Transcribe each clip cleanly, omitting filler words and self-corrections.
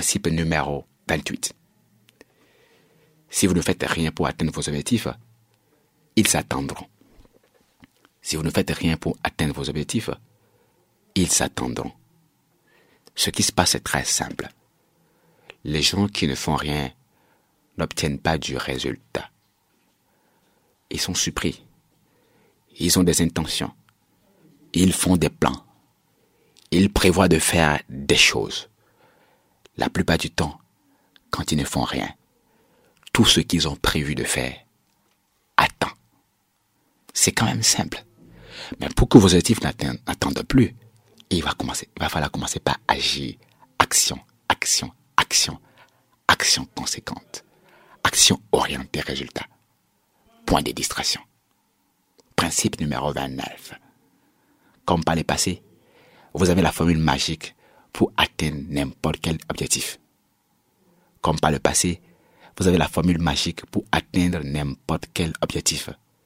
principe numéro 28. Si vous ne faites rien pour atteindre vos objectifs, ils s'attendront. Si vous ne faites rien pour atteindre vos objectifs, ils s'attendront. Ce qui se passe est très simple. Les gens qui ne font rien n'obtiennent pas du résultat. Ils sont surpris. Ils ont des intentions. Ils font des plans. Ils prévoient de faire des choses. La plupart du temps, quand ils ne font rien, tout ce qu'ils ont prévu de faire attend. C'est quand même simple. Mais pour que vos objectifs n'attendent plus, il va falloir commencer par agir. Action, action, action. Action conséquente. Action orientée résultat. Point de distraction. Principe numéro 29. Comme par le passé, vous avez la formule magique pour atteindre n'importe quel objectif. Comme par le passé, vous avez la formule magique pour atteindre n'importe quel objectif.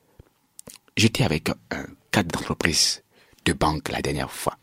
J'étais avec un cadre d'entreprise de banque la dernière fois.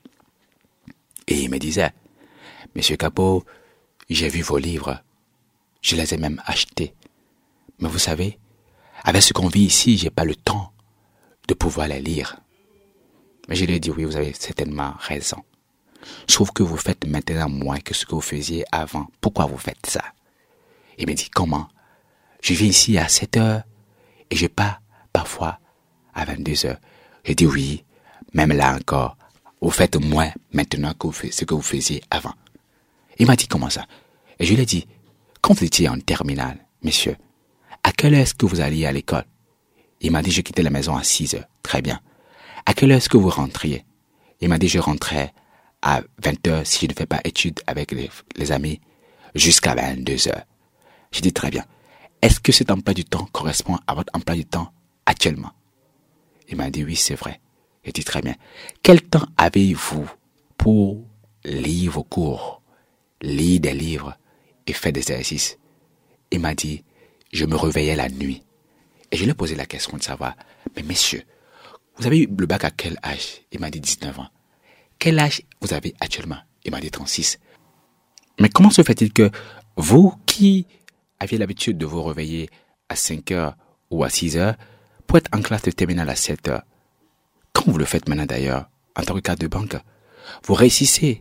Et il me disait, Monsieur Capot, j'ai vu vos livres. Je les ai même achetés. Mais vous savez, avec ce qu'on vit ici, j'ai pas le temps de pouvoir les lire. Mais je lui ai dit, oui, vous avez certainement raison. Je trouve que vous faites maintenant moins que ce que vous faisiez avant. Pourquoi vous faites ça? Il me dit, comment? Je viens ici à 7 heures et je pars parfois à 22 heures. J'ai dit, oui, même là encore, vous faites moins maintenant que ce que vous faisiez avant. Il m'a dit, comment ça? Et je lui ai dit, quand vous étiez en terminale, monsieur, à quelle heure est-ce que vous alliez à l'école? Il m'a dit, je quittais la maison à 6 heures. Très bien. À quelle heure est-ce que vous rentriez? Il m'a dit, je rentrais à 20 heures si je ne fais pas études avec les amis jusqu'à 22 heures. J'ai dit, très bien. Est-ce que cet emploi du temps correspond à votre emploi du temps actuellement? Il m'a dit, oui, c'est vrai. J'ai dit, très bien. Quel temps avez-vous pour lire vos cours, lire des livres et faire des exercices? Il m'a dit, je me réveillais la nuit. Et je lui ai posé la question de savoir, mais messieurs, vous avez eu le bac à quel âge? Il m'a dit 19 ans. Quel âge vous avez actuellement? Il m'a dit 36. Mais comment se fait-il que vous qui aviez l'habitude de vous réveiller à 5 heures ou à 6 heures pour être en classe de terminale à 7 heures, comme vous le faites maintenant d'ailleurs en tant que cadre de banque, vous réussissez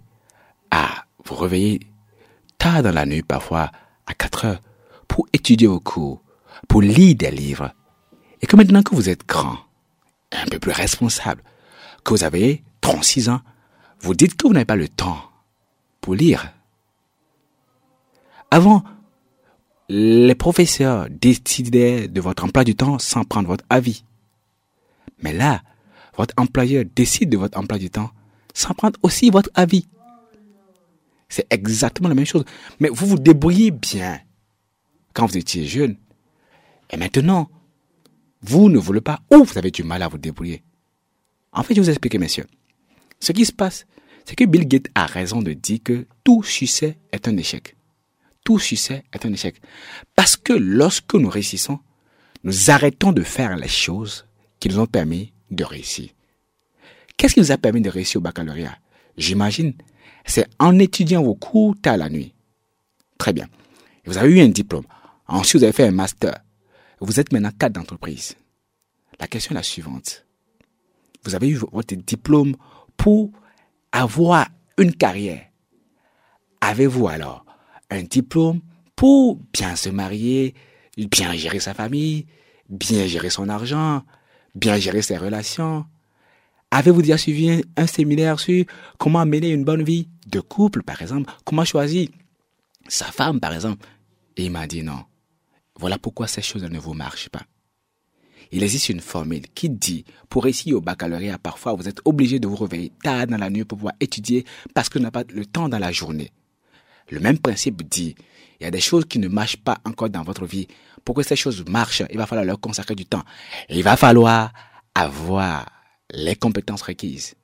à vous réveiller tard dans la nuit, parfois à 4 heures, pour étudier vos cours, pour lire des livres, et que maintenant que vous êtes grand, un peu plus responsable, que vous avez 36 ans, vous dites que vous n'avez pas le temps pour lire. Avant, les professeurs décidaient de votre emploi du temps sans prendre votre avis. Mais là, votre employeur décide de votre emploi du temps sans prendre aussi votre avis. C'est exactement la même chose. Mais vous vous débrouillez bien quand vous étiez jeune. Et maintenant, vous ne voulez pas ou vous avez du mal à vous débrouiller. En fait, je vais vous expliquer, messieurs. Ce qui se passe, c'est que Bill Gates a raison de dire que tout succès est un échec. Tout succès est un échec. Parce que lorsque nous réussissons, nous arrêtons de faire les choses qui nous ont permis de réussir. Qu'est-ce qui nous a permis de réussir au baccalauréat? J'imagine, c'est en étudiant vos cours tard la nuit. Très bien. Vous avez eu un diplôme. Ensuite, vous avez fait un master. Vous êtes maintenant cadre d'entreprise. La question est la suivante. Vous avez eu votre diplôme pour avoir une carrière. Avez-vous alors un diplôme pour bien se marier, bien gérer sa famille, bien gérer son argent, bien gérer ses relations? Avez-vous déjà suivi un séminaire sur comment mener une bonne vie de couple, par exemple? Comment choisir sa femme, par exemple? Et il m'a dit non. Voilà pourquoi ces choses ne vous marchent pas. Il existe une formule qui dit, pour réussir au baccalauréat, parfois vous êtes obligé de vous réveiller tard dans la nuit pour pouvoir étudier parce que vous n'avez pas le temps dans la journée. Le même principe dit, il y a des choses qui ne marchent pas encore dans votre vie. Pour que ces choses marchent, il va falloir leur consacrer du temps. Et il va falloir avoir les compétences requises.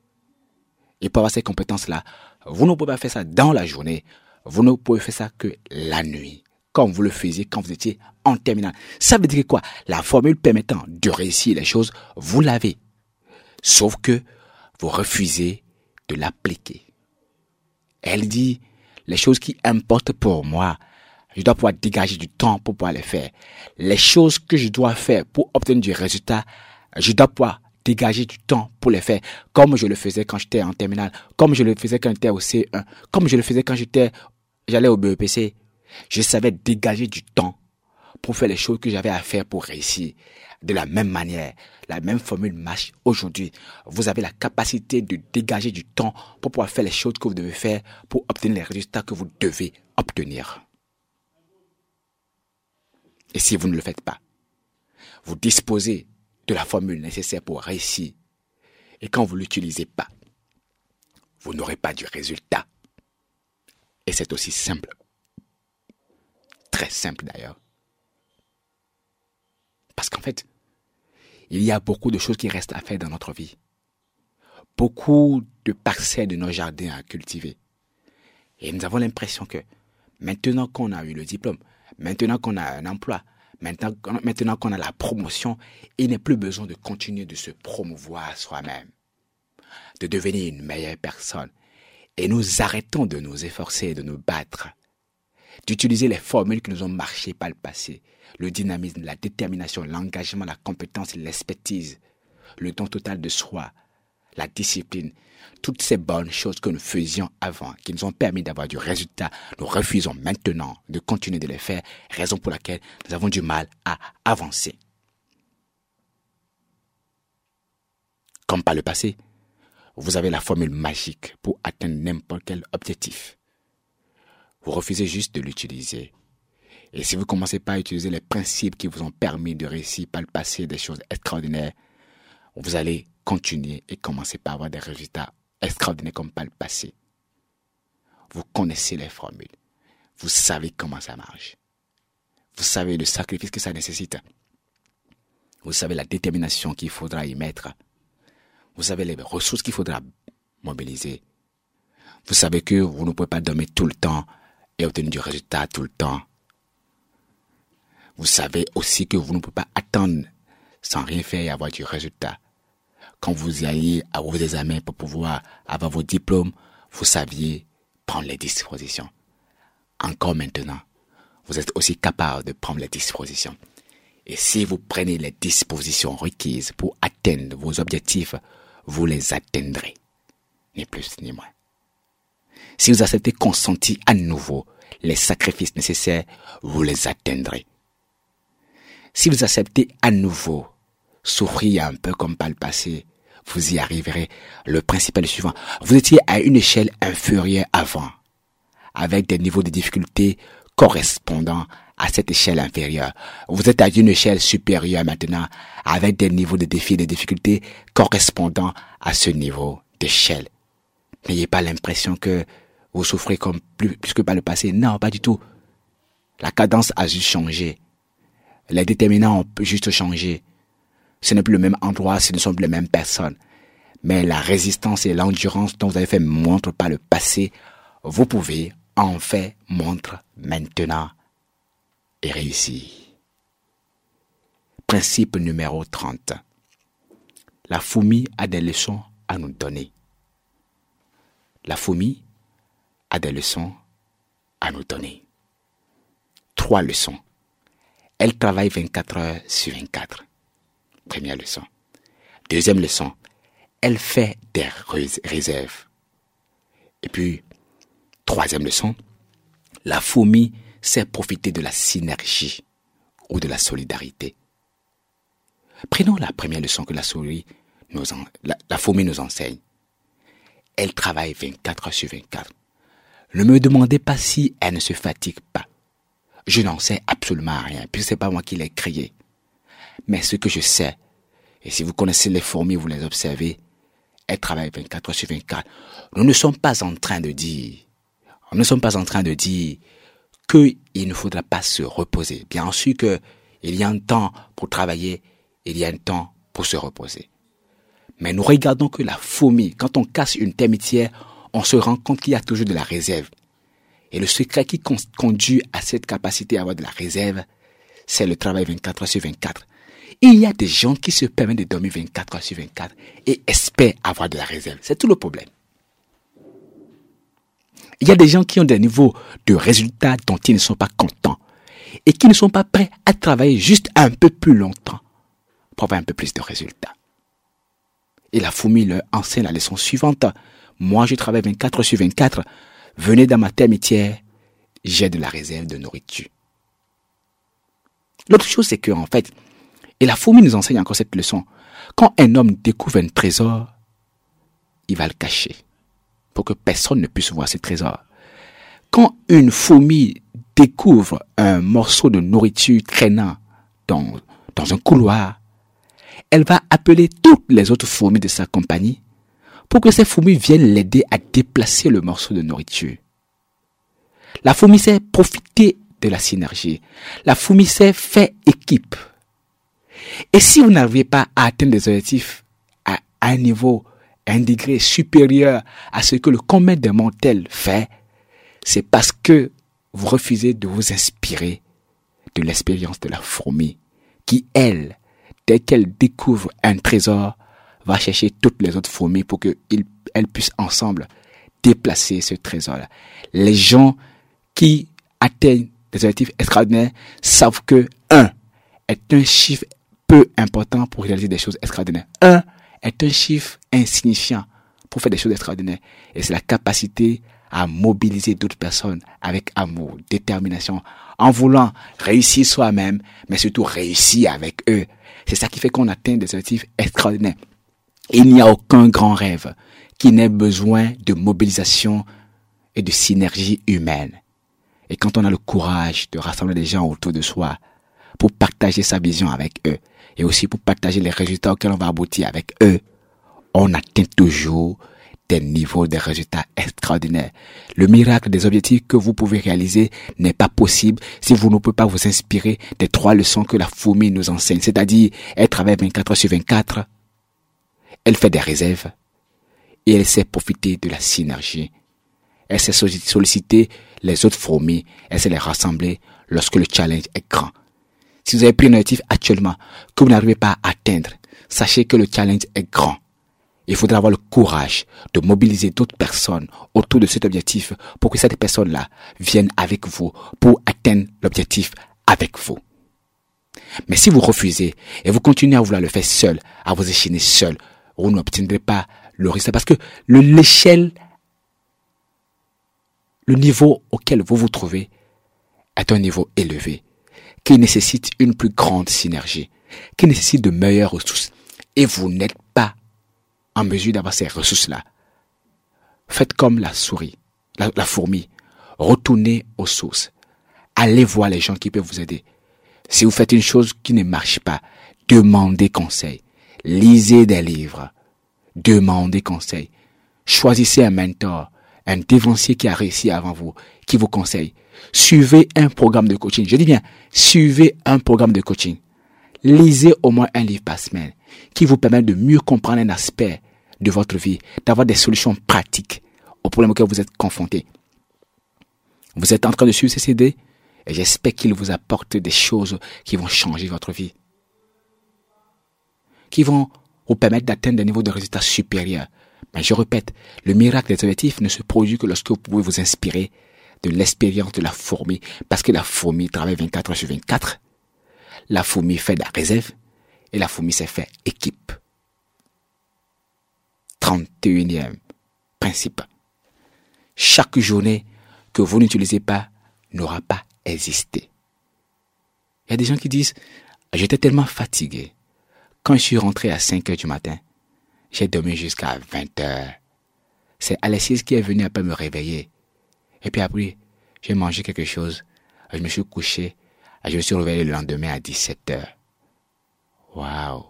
Et pour avoir ces compétences-là, vous ne pouvez pas faire ça dans la journée. Vous ne pouvez faire ça que la nuit, comme vous le faisiez quand vous étiez en terminale. Ça veut dire quoi? La formule permettant de réussir les choses, vous l'avez. Sauf que vous refusez de l'appliquer. Elle dit, Les choses qui importent pour moi, je dois pouvoir dégager du temps pour pouvoir les faire. Les choses que je dois faire pour obtenir du résultat, je dois pouvoir dégager du temps pour les faire. Comme je le faisais quand j'étais en terminale, comme je le faisais quand j'étais au C1, comme je le faisais quand j'allais au BEPC. Je savais dégager du temps pour faire les choses que j'avais à faire pour réussir. De la même manière, la même formule marche aujourd'hui. Vous avez la capacité de dégager du temps pour pouvoir faire les choses que vous devez faire pour obtenir les résultats que vous devez obtenir. Et si vous ne le faites pas, vous disposez de la formule nécessaire pour réussir. Et quand vous ne l'utilisez pas, vous n'aurez pas du résultat. Et c'est aussi simple. Très simple d'ailleurs. Parce qu'en fait, il y a beaucoup de choses qui restent à faire dans notre vie. Beaucoup de parcelles de nos jardins à cultiver. Et nous avons l'impression que maintenant qu'on a eu le diplôme, maintenant qu'on a un emploi, maintenant qu'on a la promotion, il n'est plus besoin de continuer de se promouvoir soi-même, de devenir une meilleure personne. Et nous arrêtons de nous efforcer, de nous battre, d'utiliser les formules qui nous ont marché par le passé, le dynamisme, la détermination, l'engagement, la compétence, l'expertise, le don total de soi, la discipline, toutes ces bonnes choses que nous faisions avant, qui nous ont permis d'avoir du résultat, nous refusons maintenant de continuer de les faire, raison pour laquelle nous avons du mal à avancer. Comme par le passé, vous avez la formule magique pour atteindre n'importe quel objectif. Vous refusez juste de l'utiliser. Et si vous ne commencez pas à utiliser les principes qui vous ont permis de réussir par le passé des choses extraordinaires, vous allez continuer et commencer par avoir des résultats extraordinaires comme par le passé. Vous connaissez les formules. Vous savez comment ça marche. Vous savez le sacrifice que ça nécessite. Vous savez la détermination qu'il faudra y mettre. Vous savez les ressources qu'il faudra mobiliser. Vous savez que vous ne pouvez pas dormir tout le temps et obtenir du résultat tout le temps. Vous savez aussi que vous ne pouvez pas attendre sans rien faire et avoir du résultat. Quand vous y alliez à vos examens pour pouvoir avoir vos diplômes, vous saviez prendre les dispositions. Encore maintenant, vous êtes aussi capable de prendre les dispositions. Et si vous prenez les dispositions requises pour atteindre vos objectifs, vous les atteindrez. Ni plus ni moins. Si vous acceptez consentir à nouveau les sacrifices nécessaires, vous les atteindrez. Si vous acceptez à nouveau souffrir un peu comme par le passé, vous y arriverez. Le principe est le suivant. Vous étiez à une échelle inférieure avant, avec des niveaux de difficulté correspondant à cette échelle inférieure. Vous êtes à une échelle supérieure maintenant, avec des niveaux de défis et de difficultés correspondant à ce niveau d'échelle. N'ayez pas l'impression que vous souffrez comme plus que par le passé. Non, pas du tout. La cadence a juste changé. Les déterminants ont juste changé. Ce n'est plus le même endroit, ce ne sont plus les mêmes personnes. Mais la résistance et l'endurance dont vous avez fait montre par le passé, vous pouvez en faire montre maintenant et réussir. Principe numéro 30. La fourmi a des leçons à nous donner. La fourmi a des leçons à nous donner. 3 leçons. Elle travaille 24 heures sur 24. Première leçon. Deuxième leçon. Elle fait des réserves. Et puis, troisième leçon. La fourmi sait profiter de la synergie ou de la solidarité. Prenons la première leçon que la fourmi nous enseigne. Elle travaille 24 heures sur 24. Ne me demandez pas si elle ne se fatigue pas. Je n'en sais absolument rien, puisque ce n'est pas moi qui l'ai créé. Mais ce que je sais, et si vous connaissez les fourmis, vous les observez, elles travaillent 24 heures sur 24. Nous ne sommes pas en train de dire qu'il ne faudra pas se reposer. Bien sûr qu'il y a un temps pour travailler, il y a un temps pour se reposer. Mais nous regardons que la fourmi, quand on casse une termitière, on se rend compte qu'il y a toujours de la réserve. Et le secret qui conduit à cette capacité à avoir de la réserve, c'est le travail 24 heures sur 24. Il y a des gens qui se permettent de dormir 24 heures sur 24 et espèrent avoir de la réserve. C'est tout le problème. Il y a des gens qui ont des niveaux de résultats dont ils ne sont pas contents et qui ne sont pas prêts à travailler juste un peu plus longtemps pour avoir un peu plus de résultats. Et la fourmi leur enseigne la leçon suivante. Moi, je travaille 24 sur 24. Venez dans ma termitière, j'ai de la réserve de nourriture. L'autre chose, c'est que, en fait, et la fourmi nous enseigne encore cette leçon, quand un homme découvre un trésor, il va le cacher pour que personne ne puisse voir ce trésor. Quand une fourmi découvre un morceau de nourriture traînant dans un couloir, elle va appeler toutes les autres fourmis de sa compagnie pour que ces fourmis viennent l'aider à déplacer le morceau de nourriture. La fourmi sait profiter de la synergie. La fourmi sait faire équipe. Et si vous n'arrivez pas à atteindre des objectifs à un niveau, à un degré supérieur à ce que le commun des mortels fait, c'est parce que vous refusez de vous inspirer de l'expérience de la fourmi qui, elle, dès qu'elle découvre un trésor, va chercher toutes les autres fourmis pour qu'elles puissent ensemble déplacer ce trésor-là. Les gens qui atteignent des objectifs extraordinaires savent que 1 est un chiffre peu important pour réaliser des choses extraordinaires. 1 est un chiffre insignifiant pour faire des choses extraordinaires. Et c'est la capacité à mobiliser d'autres personnes avec amour, détermination, en voulant réussir soi-même, mais surtout réussir avec eux. C'est ça qui fait qu'on atteint des objectifs extraordinaires. Il n'y a aucun grand rêve qui n'ait besoin de mobilisation et de synergie humaine. Et quand on a le courage de rassembler des gens autour de soi pour partager sa vision avec eux et aussi pour partager les résultats auxquels on va aboutir avec eux, on atteint toujours des niveaux de résultats extraordinaires. Le miracle des objectifs que vous pouvez réaliser n'est pas possible si vous ne pouvez pas vous inspirer des 3 leçons que la fourmi nous enseigne. C'est-à-dire, elle travaille 24 sur 24, elle fait des réserves et elle sait profiter de la synergie. Elle sait solliciter les autres fourmis, elle sait les rassembler lorsque le challenge est grand. Si vous avez pris un objectif actuellement que vous n'arrivez pas à atteindre, sachez que le challenge est grand. Il faudra avoir le courage de mobiliser d'autres personnes autour de cet objectif pour que cette personne-là vienne avec vous pour atteindre l'objectif avec vous. Mais si vous refusez et vous continuez à vouloir le faire seul, à vous échiner seul, vous n'obtiendrez pas le résultat parce que l'échelle, le niveau auquel vous vous trouvez est un niveau élevé qui nécessite une plus grande synergie, qui nécessite de meilleures ressources et vous n'êtes pas en mesure d'avoir ces ressources-là. Faites comme la fourmi. Retournez aux sources. Allez voir les gens qui peuvent vous aider. Si vous faites une chose qui ne marche pas, demandez conseil. Lisez des livres. Demandez conseil. Choisissez un mentor, un dévancier qui a réussi avant vous, qui vous conseille. Suivez un programme de coaching. Je dis bien, suivez un programme de coaching. Lisez au moins un livre par semaine qui vous permet de mieux comprendre un aspect de votre vie, d'avoir des solutions pratiques aux problèmes auxquels vous êtes confrontés. Vous êtes en train de suivre ces CD et j'espère qu'ils vous apportent des choses qui vont changer votre vie, qui vont vous permettre d'atteindre des niveaux de résultats supérieurs. Mais je répète, le miracle des objectifs ne se produit que lorsque vous pouvez vous inspirer de l'expérience de la fourmi, parce que la fourmi travaille 24 sur 24. La fourmi fait de la réserve et la fourmi sait faire équipe. 31e principe. Chaque journée que vous n'utilisez pas n'aura pas existé. Il y a des gens qui disent, j'étais tellement fatigué. Quand je suis rentré à 5 heures du matin, j'ai dormi jusqu'à 20 heures. C'est Alexis qui est venu après me réveiller. Et puis après, j'ai mangé quelque chose. Je me suis couché. Je me suis réveillé le lendemain à 17 heures. Waouh!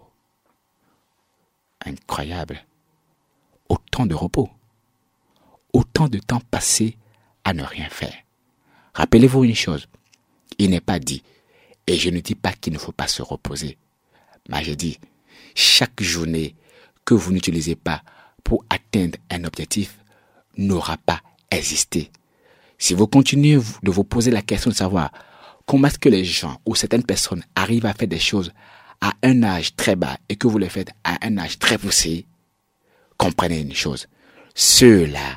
Incroyable. Autant de repos. Autant de temps passé à ne rien faire. Rappelez-vous une chose. Il n'est pas dit, et je ne dis pas qu'il ne faut pas se reposer. Mais je dis, chaque journée que vous n'utilisez pas pour atteindre un objectif n'aura pas existé. Si vous continuez de vous poser la question de savoir comment est-ce que les gens ou certaines personnes arrivent à faire des choses à un âge très bas et que vous les faites à un âge très poussé, comprenez une chose. Ceux-là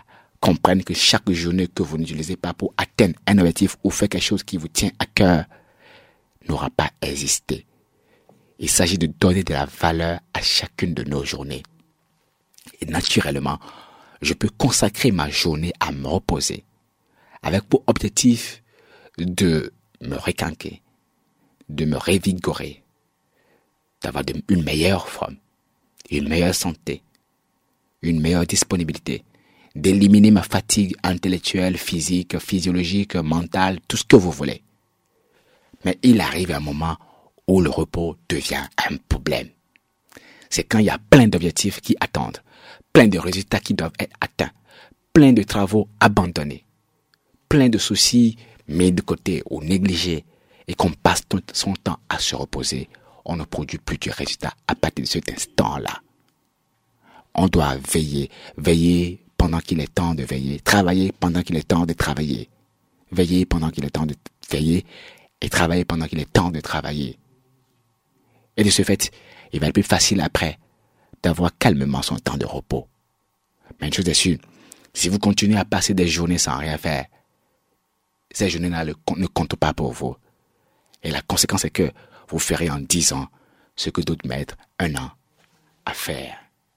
comprennent que chaque journée que vous n'utilisez pas pour atteindre un objectif ou faire quelque chose qui vous tient à cœur n'aura pas existé. Il s'agit de donner de la valeur à chacune de nos journées. Et naturellement, je peux consacrer ma journée à me reposer, avec pour objectif de me requinquer, de me revigorer, d'avoir une meilleure forme, une meilleure santé, une meilleure disponibilité, d'éliminer ma fatigue intellectuelle, physique, physiologique, mentale, tout ce que vous voulez. Mais il arrive un moment où le repos devient un problème. C'est quand il y a plein d'objectifs qui attendent, plein de résultats qui doivent être atteints, plein de travaux abandonnés, plein de soucis mis de côté ou négligés, et qu'on passe tout son temps à se reposer, on ne produit plus de résultats à partir de cet instant-là. On doit veiller pendant qu'il est temps de veiller, travailler pendant qu'il est temps de travailler, veiller pendant qu'il est temps de veiller, et travailler pendant qu'il est temps de travailler. Et de ce fait, il va être plus facile après d'avoir calmement son temps de repos. Mais une chose est sûre, si vous continuez à passer des journées sans rien faire, ces journées-là ne comptent pas pour vous. Et la conséquence est que vous ferez en 10 ans ce que d'autres mettent 1 an à faire.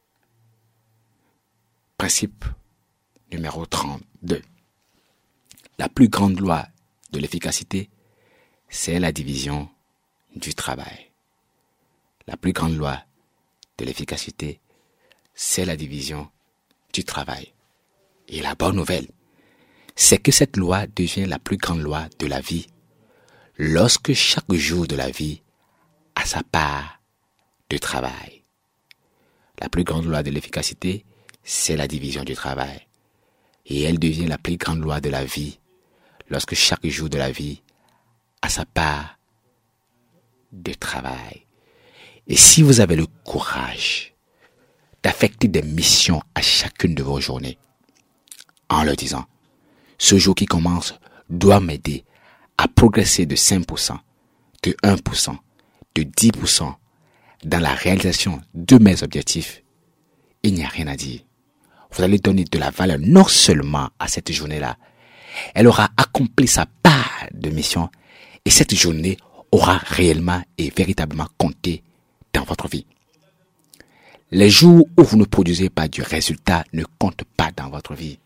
Principe numéro 32. La plus grande loi de l'efficacité, c'est la division du travail. La plus grande loi de l'efficacité, c'est la division du travail. Et la bonne nouvelle, c'est que cette loi devient la plus grande loi de la vie lorsque chaque jour de la vie a sa part de travail. La plus grande loi de l'efficacité, c'est la division du travail. Et elle devient la plus grande loi de la vie lorsque chaque jour de la vie a sa part de travail. Et si vous avez le courage d'affecter des missions à chacune de vos journées, en leur disant, ce jour qui commence doit m'aider à progresser de 5%, de 1%, de 10% dans la réalisation de mes objectifs, il n'y a rien à dire. Vous allez donner de la valeur non seulement à cette journée-là, elle aura accompli sa part de mission et cette journée aura réellement et véritablement compté dans votre vie. Les jours où vous ne produisez pas du résultat ne comptent pas dans votre vie.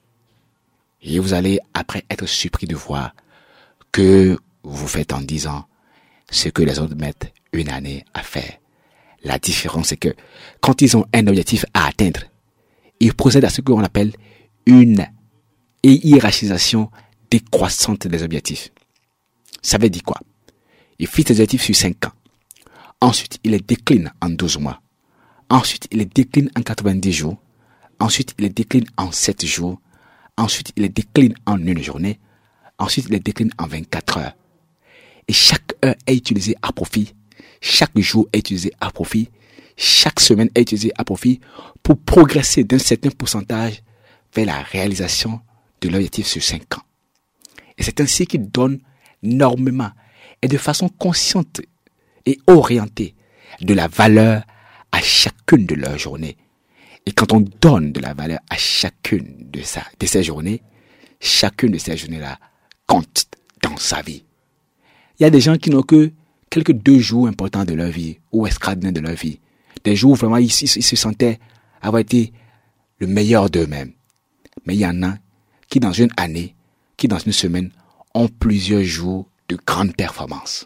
Et vous allez après être surpris de voir que vous faites en 10 ans ce que les autres mettent 1 année à faire. La différence est que quand ils ont un objectif à atteindre, ils procèdent à ce qu'on appelle une hiérarchisation décroissante des objectifs. Ça veut dire quoi? Ils fixent des objectifs sur 5 ans. Ensuite, ils les déclinent en 12 mois. Ensuite, ils les déclinent en 90 jours. Ensuite, ils les déclinent en 7 jours. Ensuite, ils les déclinent en 1 journée. Ensuite, ils les déclinent en 24 heures. Et chaque heure est utilisée à profit. Chaque jour est utilisé à profit. Chaque semaine est utilisée à profit pour progresser d'un certain pourcentage vers la réalisation de l'objectif sur 5 ans. Et c'est ainsi qu'ils donnent énormément et de façon consciente et orientée de la valeur à chacune de leurs journées. Et quand on donne de la valeur à chacune de ces journées, chacune de ces journées-là compte dans sa vie. Il y a des gens qui n'ont que quelques 2 jours importants de leur vie ou extraordinaires de leur vie. Des jours où vraiment ils se sentaient avoir été le meilleur d'eux-mêmes. Mais il y en a qui dans une année, qui dans une semaine, ont plusieurs jours de grandes performances.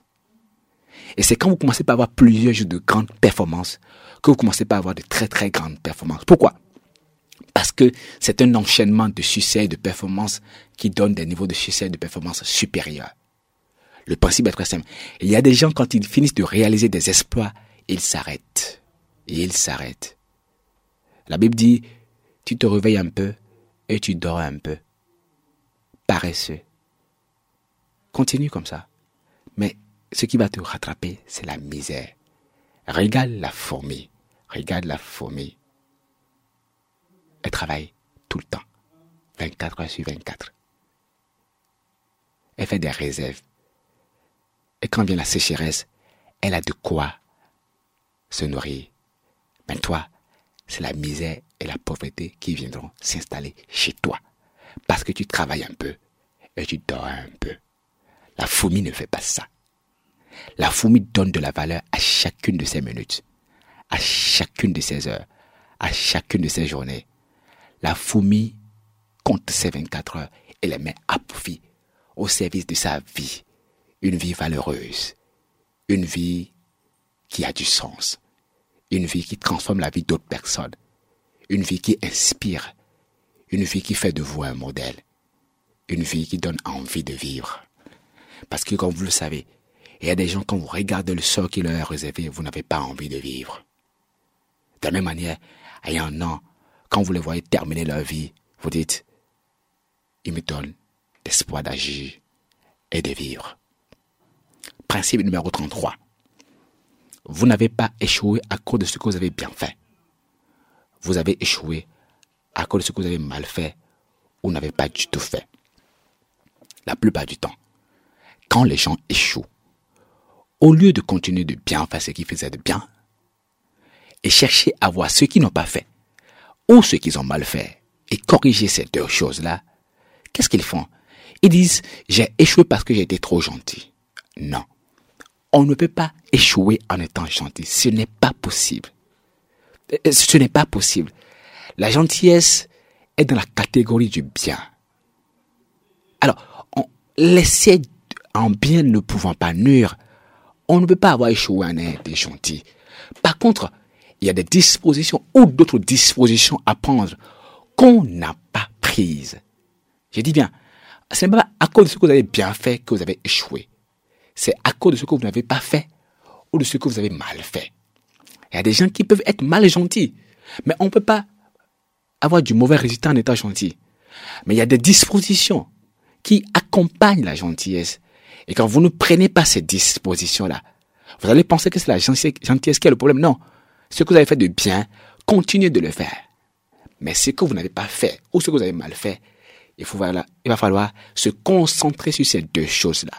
Et c'est quand vous commencez par avoir plusieurs jours de grandes performances que vous commencez par avoir de très très grandes performances. Pourquoi? Parce que c'est un enchaînement de succès et de performances qui donne des niveaux de succès et de performances supérieurs. Le principe est très simple. Il y a des gens, quand ils finissent de réaliser des exploits, ils s'arrêtent. Et ils s'arrêtent. La Bible dit, tu te réveilles un peu et tu dors un peu. Paresseux. Continue comme ça. Mais ce qui va te rattraper, c'est la misère. Regarde la fourmi. Regarde la fourmi. Elle travaille tout le temps. 24 heures sur 24. Elle fait des réserves. Et quand vient la sécheresse, elle a de quoi se nourrir. Mais toi, c'est la misère et la pauvreté qui viendront s'installer chez toi. parce que tu travailles un peu et tu dors un peu. La fourmi ne fait pas ça. La fourmi donne de la valeur à chacune de ses minutes, à chacune de ses heures, à chacune de ses journées. La fourmi compte ses 24 heures et les met à profit, au service de sa vie. Une vie valeureuse, une vie qui a du sens, une vie qui transforme la vie d'autres personnes, une vie qui inspire, une vie qui fait de vous un modèle, une vie qui donne envie de vivre. Parce que comme vous le savez, il y a des gens, quand vous regardez le sort qui leur est réservé, vous n'avez pas envie de vivre. De la même manière, il y a un an, quand vous les voyez terminer leur vie, vous dites, il me donne l'espoir d'agir et de vivre. Principe numéro 33. Vous n'avez pas échoué à cause de ce que vous avez bien fait. Vous avez échoué à cause de ce que vous avez mal fait ou n'avez pas du tout fait. La plupart du temps, quand les gens échouent, au lieu de continuer de bien faire ce qu'ils faisaient de bien et chercher à voir ce qu'ils n'ont pas fait ou ce qu'ils ont mal fait et corriger ces deux choses-là, qu'est-ce qu'ils font? Ils disent, j'ai échoué parce que j'ai été trop gentil. Non. On ne peut pas échouer en étant gentil. Ce n'est pas possible. Ce n'est pas possible. La gentillesse est dans la catégorie du bien. Alors, laisser en bien ne pouvant pas nuire, on ne peut pas avoir échoué en étant gentil. Par contre, il y a des dispositions ou d'autres dispositions à prendre qu'on n'a pas prises. Je dis bien, ce n'est pas à cause de ce que vous avez bien fait que vous avez échoué. C'est à cause de ce que vous n'avez pas fait ou de ce que vous avez mal fait. Il y a des gens qui peuvent être mal gentils, mais on ne peut pas avoir du mauvais résultat en étant gentil. Mais il y a des dispositions qui accompagnent la gentillesse. Et quand vous ne prenez pas ces dispositions-là, vous allez penser que c'est la gentillesse qui est le problème. Non. Ce que vous avez fait de bien, continuez de le faire. Mais ce que vous n'avez pas fait ou ce que vous avez mal fait, il va falloir se concentrer sur ces deux choses-là.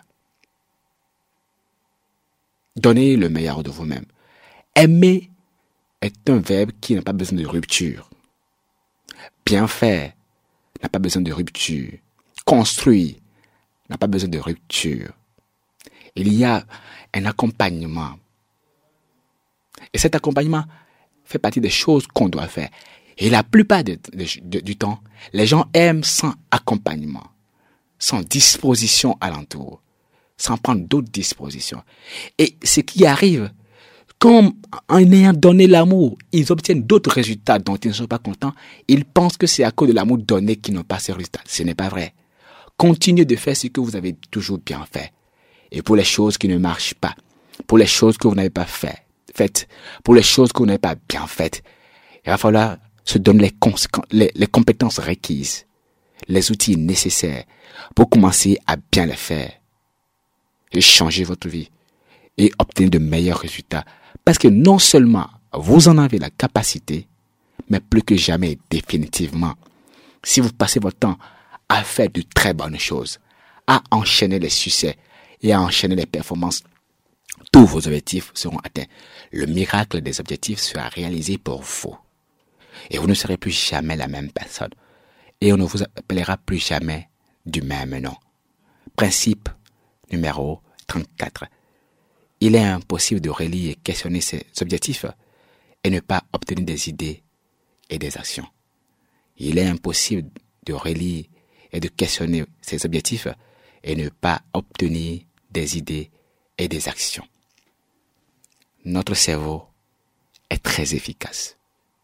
Donnez le meilleur de vous-même. Aimer est un verbe qui n'a pas besoin de rupture. Bien faire n'a pas besoin de rupture. Construire n'a pas besoin de rupture. Il y a un accompagnement. Et cet accompagnement fait partie des choses qu'on doit faire. Et la plupart du temps, les gens aiment sans accompagnement, sans disposition alentour, sans prendre d'autres dispositions. Et ce qui arrive, comme en ayant donné l'amour, ils obtiennent d'autres résultats dont ils ne sont pas contents, ils pensent que c'est à cause de l'amour donné qu'ils n'ont pas ces résultats. Ce n'est pas vrai. Continuez de faire ce que vous avez toujours bien fait. Et pour les choses qui ne marchent pas, pour les choses que vous n'avez pas faites, pour les choses que vous n'avez pas bien faites, il va falloir se donner les compétences requises, les outils nécessaires pour commencer à bien les faire et changer votre vie et obtenir de meilleurs résultats. Parce que non seulement vous en avez la capacité, mais plus que jamais définitivement, si vous passez votre temps à faire de très bonnes choses, à enchaîner les succès et à enchaîner les performances, tous vos objectifs seront atteints. Le miracle des objectifs sera réalisé pour vous. Et vous ne serez plus jamais la même personne. Et on ne vous appellera plus jamais du même nom. Principe numéro 34. Il est impossible de relier et questionner ses objectifs et ne pas obtenir des idées et des actions. Il est impossible de relier et de questionner ses objectifs et ne pas obtenir des idées et des actions. Notre cerveau est très efficace.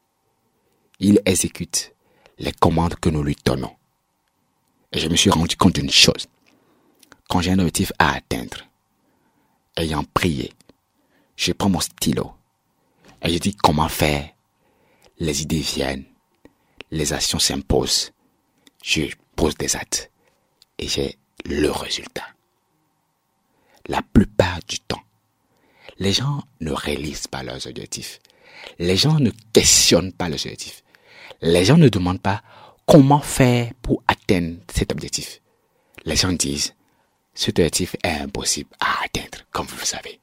Il exécute les commandes que nous lui donnons. Et je me suis rendu compte d'une chose. Quand j'ai un objectif à atteindre, ayant prié, je prends mon stylo et je dis comment faire. Les idées viennent, les actions s'imposent. Je pose des actes et j'ai le résultat. La plupart du temps, les gens ne réalisent pas leurs objectifs. Les gens ne questionnent pas leurs objectifs. Les gens ne demandent pas comment faire pour atteindre cet objectif. Les gens disent, cet objectif est impossible à atteindre, comme vous le savez.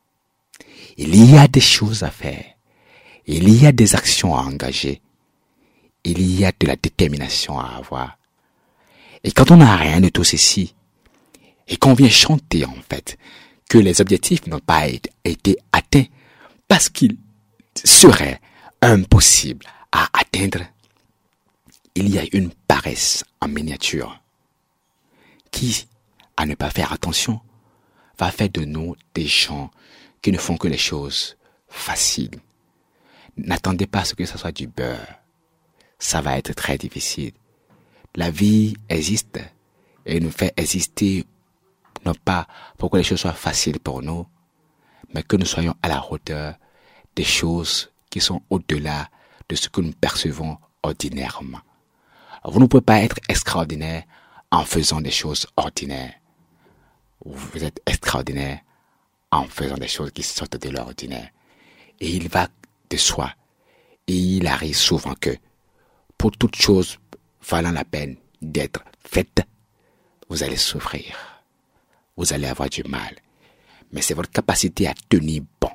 Il y a des choses à faire. Il y a des actions à engager. Il y a de la détermination à avoir. Et quand on n'a rien de tout ceci, et qu'on vient chanter en fait que les objectifs n'ont pas été atteints parce qu'ils seraient impossibles à atteindre, il y a une paresse en miniature qui, à ne pas faire attention, va faire de nous des gens qui ne font que les choses faciles. N'attendez pas à ce que ça soit du beurre. Ça va être très difficile. La vie existe et nous fait exister non pas pour que les choses soient faciles pour nous, mais que nous soyons à la hauteur des choses qui sont au-delà de ce que nous percevons ordinairement. Vous ne pouvez pas être extraordinaire en faisant des choses ordinaires. Vous êtes extraordinaire en faisant des choses qui sortent de l'ordinaire. Et il va de soi. Et il arrive souvent que, pour toute chose valant la peine d'être faite, vous allez souffrir. Vous allez avoir du mal. Mais c'est votre capacité à tenir bon,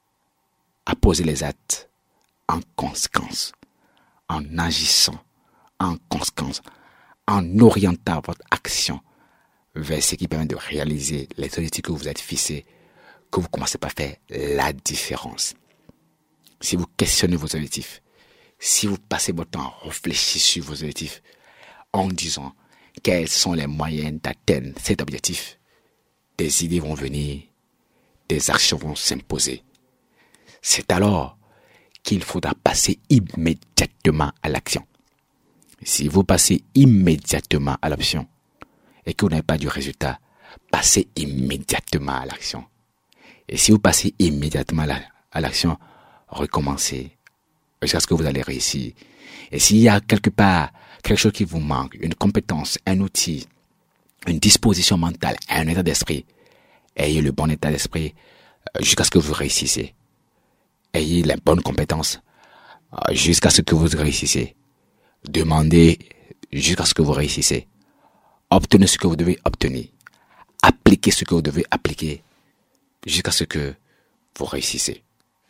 à poser les actes en conséquence, en agissant en conséquence, en orientant votre action vers ce qui permet de réaliser les objectifs que vous êtes fixés, que vous commencez par faire la différence. Si vous questionnez vos objectifs, si vous passez votre temps à réfléchir sur vos objectifs, en disant quels sont les moyens d'atteindre cet objectif, des idées vont venir, des actions vont s'imposer. C'est alors qu'il faudra passer immédiatement à l'action. Si vous passez immédiatement à l'action et que vous n'avez pas du résultat, passez immédiatement à l'action. Et si vous passez immédiatement à l'action, recommencez jusqu'à ce que vous allez réussir. Et s'il y a quelque part quelque chose qui vous manque, une compétence, un outil, une disposition mentale, un état d'esprit, ayez le bon état d'esprit jusqu'à ce que vous réussissez. Ayez les bonnes compétences jusqu'à ce que vous réussissez. Demandez jusqu'à ce que vous réussissez. Obtenez ce que vous devez obtenir. Appliquez ce que vous devez appliquer jusqu'à ce que vous réussissez.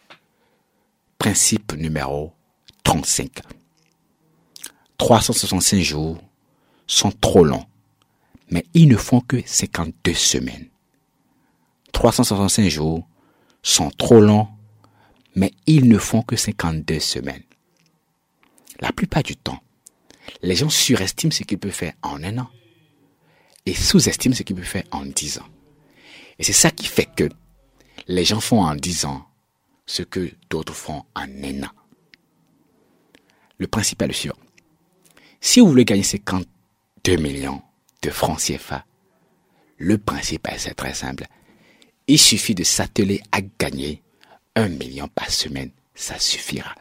Principe numéro 35. 365 jours sont trop longs, mais ils ne font que 52 semaines. 365 jours sont trop longs, mais ils ne font que 52 semaines. La plupart du temps, les gens surestiment ce qu'ils peuvent faire en un an et sous-estiment ce qu'ils peuvent faire en 10 ans. Et c'est ça qui fait que les gens font en 10 ans ce que d'autres font en un an. Le principe est le suivant. Si vous voulez gagner 52 millions de francs CFA, le principe est très simple. Il suffit de s'atteler à gagner 1 million par semaine, ça suffira.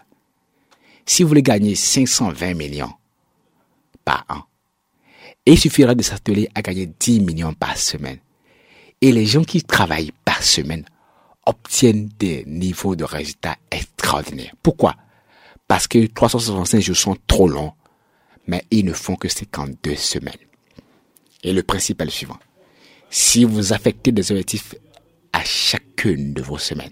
Si vous voulez gagner 520 millions par an, il suffira de s'atteler à gagner 10 millions par semaine. Et les gens qui travaillent par semaine obtiennent des niveaux de résultats extraordinaires. Pourquoi? Parce que 365 jours sont trop longs, mais ils ne font que 52 semaines. Et le principe est le suivant. Si vous affectez des objectifs à chacune de vos semaines,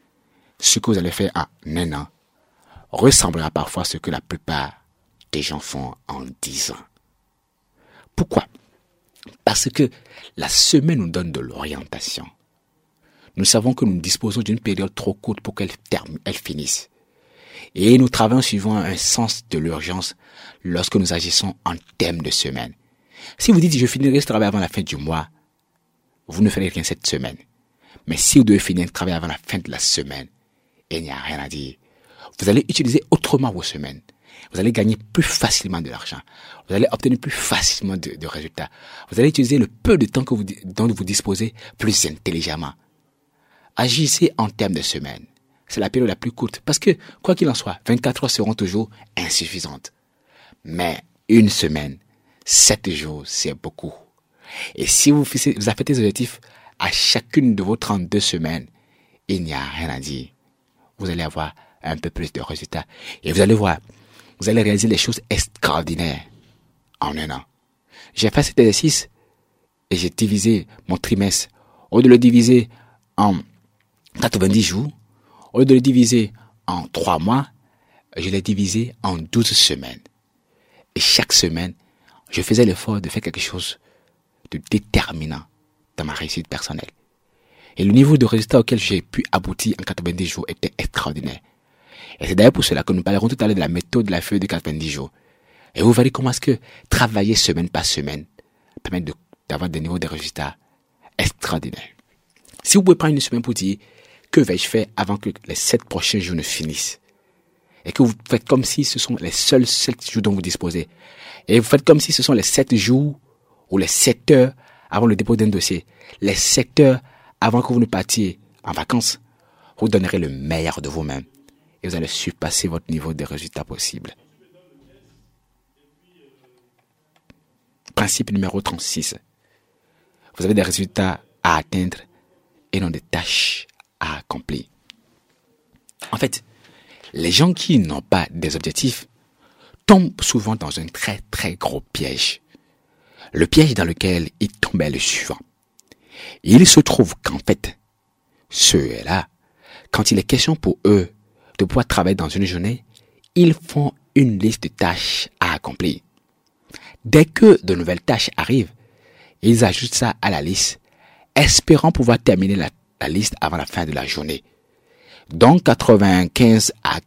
ce que vous allez faire en un an ressemblera parfois à ce que la plupart des gens font en 10 ans. Pourquoi? Parce que la semaine nous donne de l'orientation. Nous savons que nous disposons d'une période trop courte pour qu'elle finisse. Et nous travaillons suivant un sens de l'urgence lorsque nous agissons en termes de semaine. Si vous dites « je finirai ce travail avant la fin du mois », vous ne ferez rien cette semaine. Mais si vous devez finir le travail avant la fin de la semaine, il n'y a rien à dire. Vous allez utiliser autrement vos semaines. Vous allez gagner plus facilement de l'argent. Vous allez obtenir plus facilement de résultats. Vous allez utiliser le peu de temps dont vous disposez plus intelligemment. Agissez en termes de semaines. C'est la période la plus courte. Parce que, quoi qu'il en soit, 24 heures seront toujours insuffisantes. Mais une semaine, 7 jours, c'est beaucoup. Et si vous affectez des objectifs à chacune de vos 32 semaines, il n'y a rien à dire. Vous allez avoir un peu plus de résultats. Et vous allez voir, vous allez réaliser des choses extraordinaires en un an. J'ai fait cet exercice et j'ai divisé mon trimestre. Au lieu de le diviser en 90 jours, au lieu de le diviser en 3 mois, je l'ai divisé en 12 semaines. Et chaque semaine, je faisais l'effort de faire quelque chose de déterminant dans ma réussite personnelle. Et le niveau de résultat auquel j'ai pu aboutir en 90 jours était extraordinaire. Et c'est d'ailleurs pour cela que nous parlerons tout à l'heure de la méthode de la feuille de 90 jours. Et vous verrez comment est-ce que travailler semaine par semaine permet d'avoir des niveaux de résultats extraordinaires. Si vous pouvez prendre une semaine pour dire que vais-je faire avant que les 7 prochains jours ne finissent, et que vous faites comme si ce sont les seuls 7 jours dont vous disposez, et vous faites comme si ce sont les 7 jours ou les 7 heures avant le dépôt d'un dossier, les 7 heures avant que vous ne partiez en vacances, vous donnerez le meilleur de vous-même et vous allez surpasser votre niveau de résultat possible. Principe numéro 36. Vous avez des résultats à atteindre et non des tâches à accomplir. En fait, les gens qui n'ont pas des objectifs tombent souvent dans un très très gros piège. Le piège dans lequel ils tombent est le suivant. Il se trouve qu'en fait, ceux-là, quand il est question pour eux de pouvoir travailler dans une journée, ils font une liste de tâches à accomplir. Dès que de nouvelles tâches arrivent, ils ajoutent ça à la liste, espérant pouvoir terminer la liste avant la fin de la journée. Dans 95 à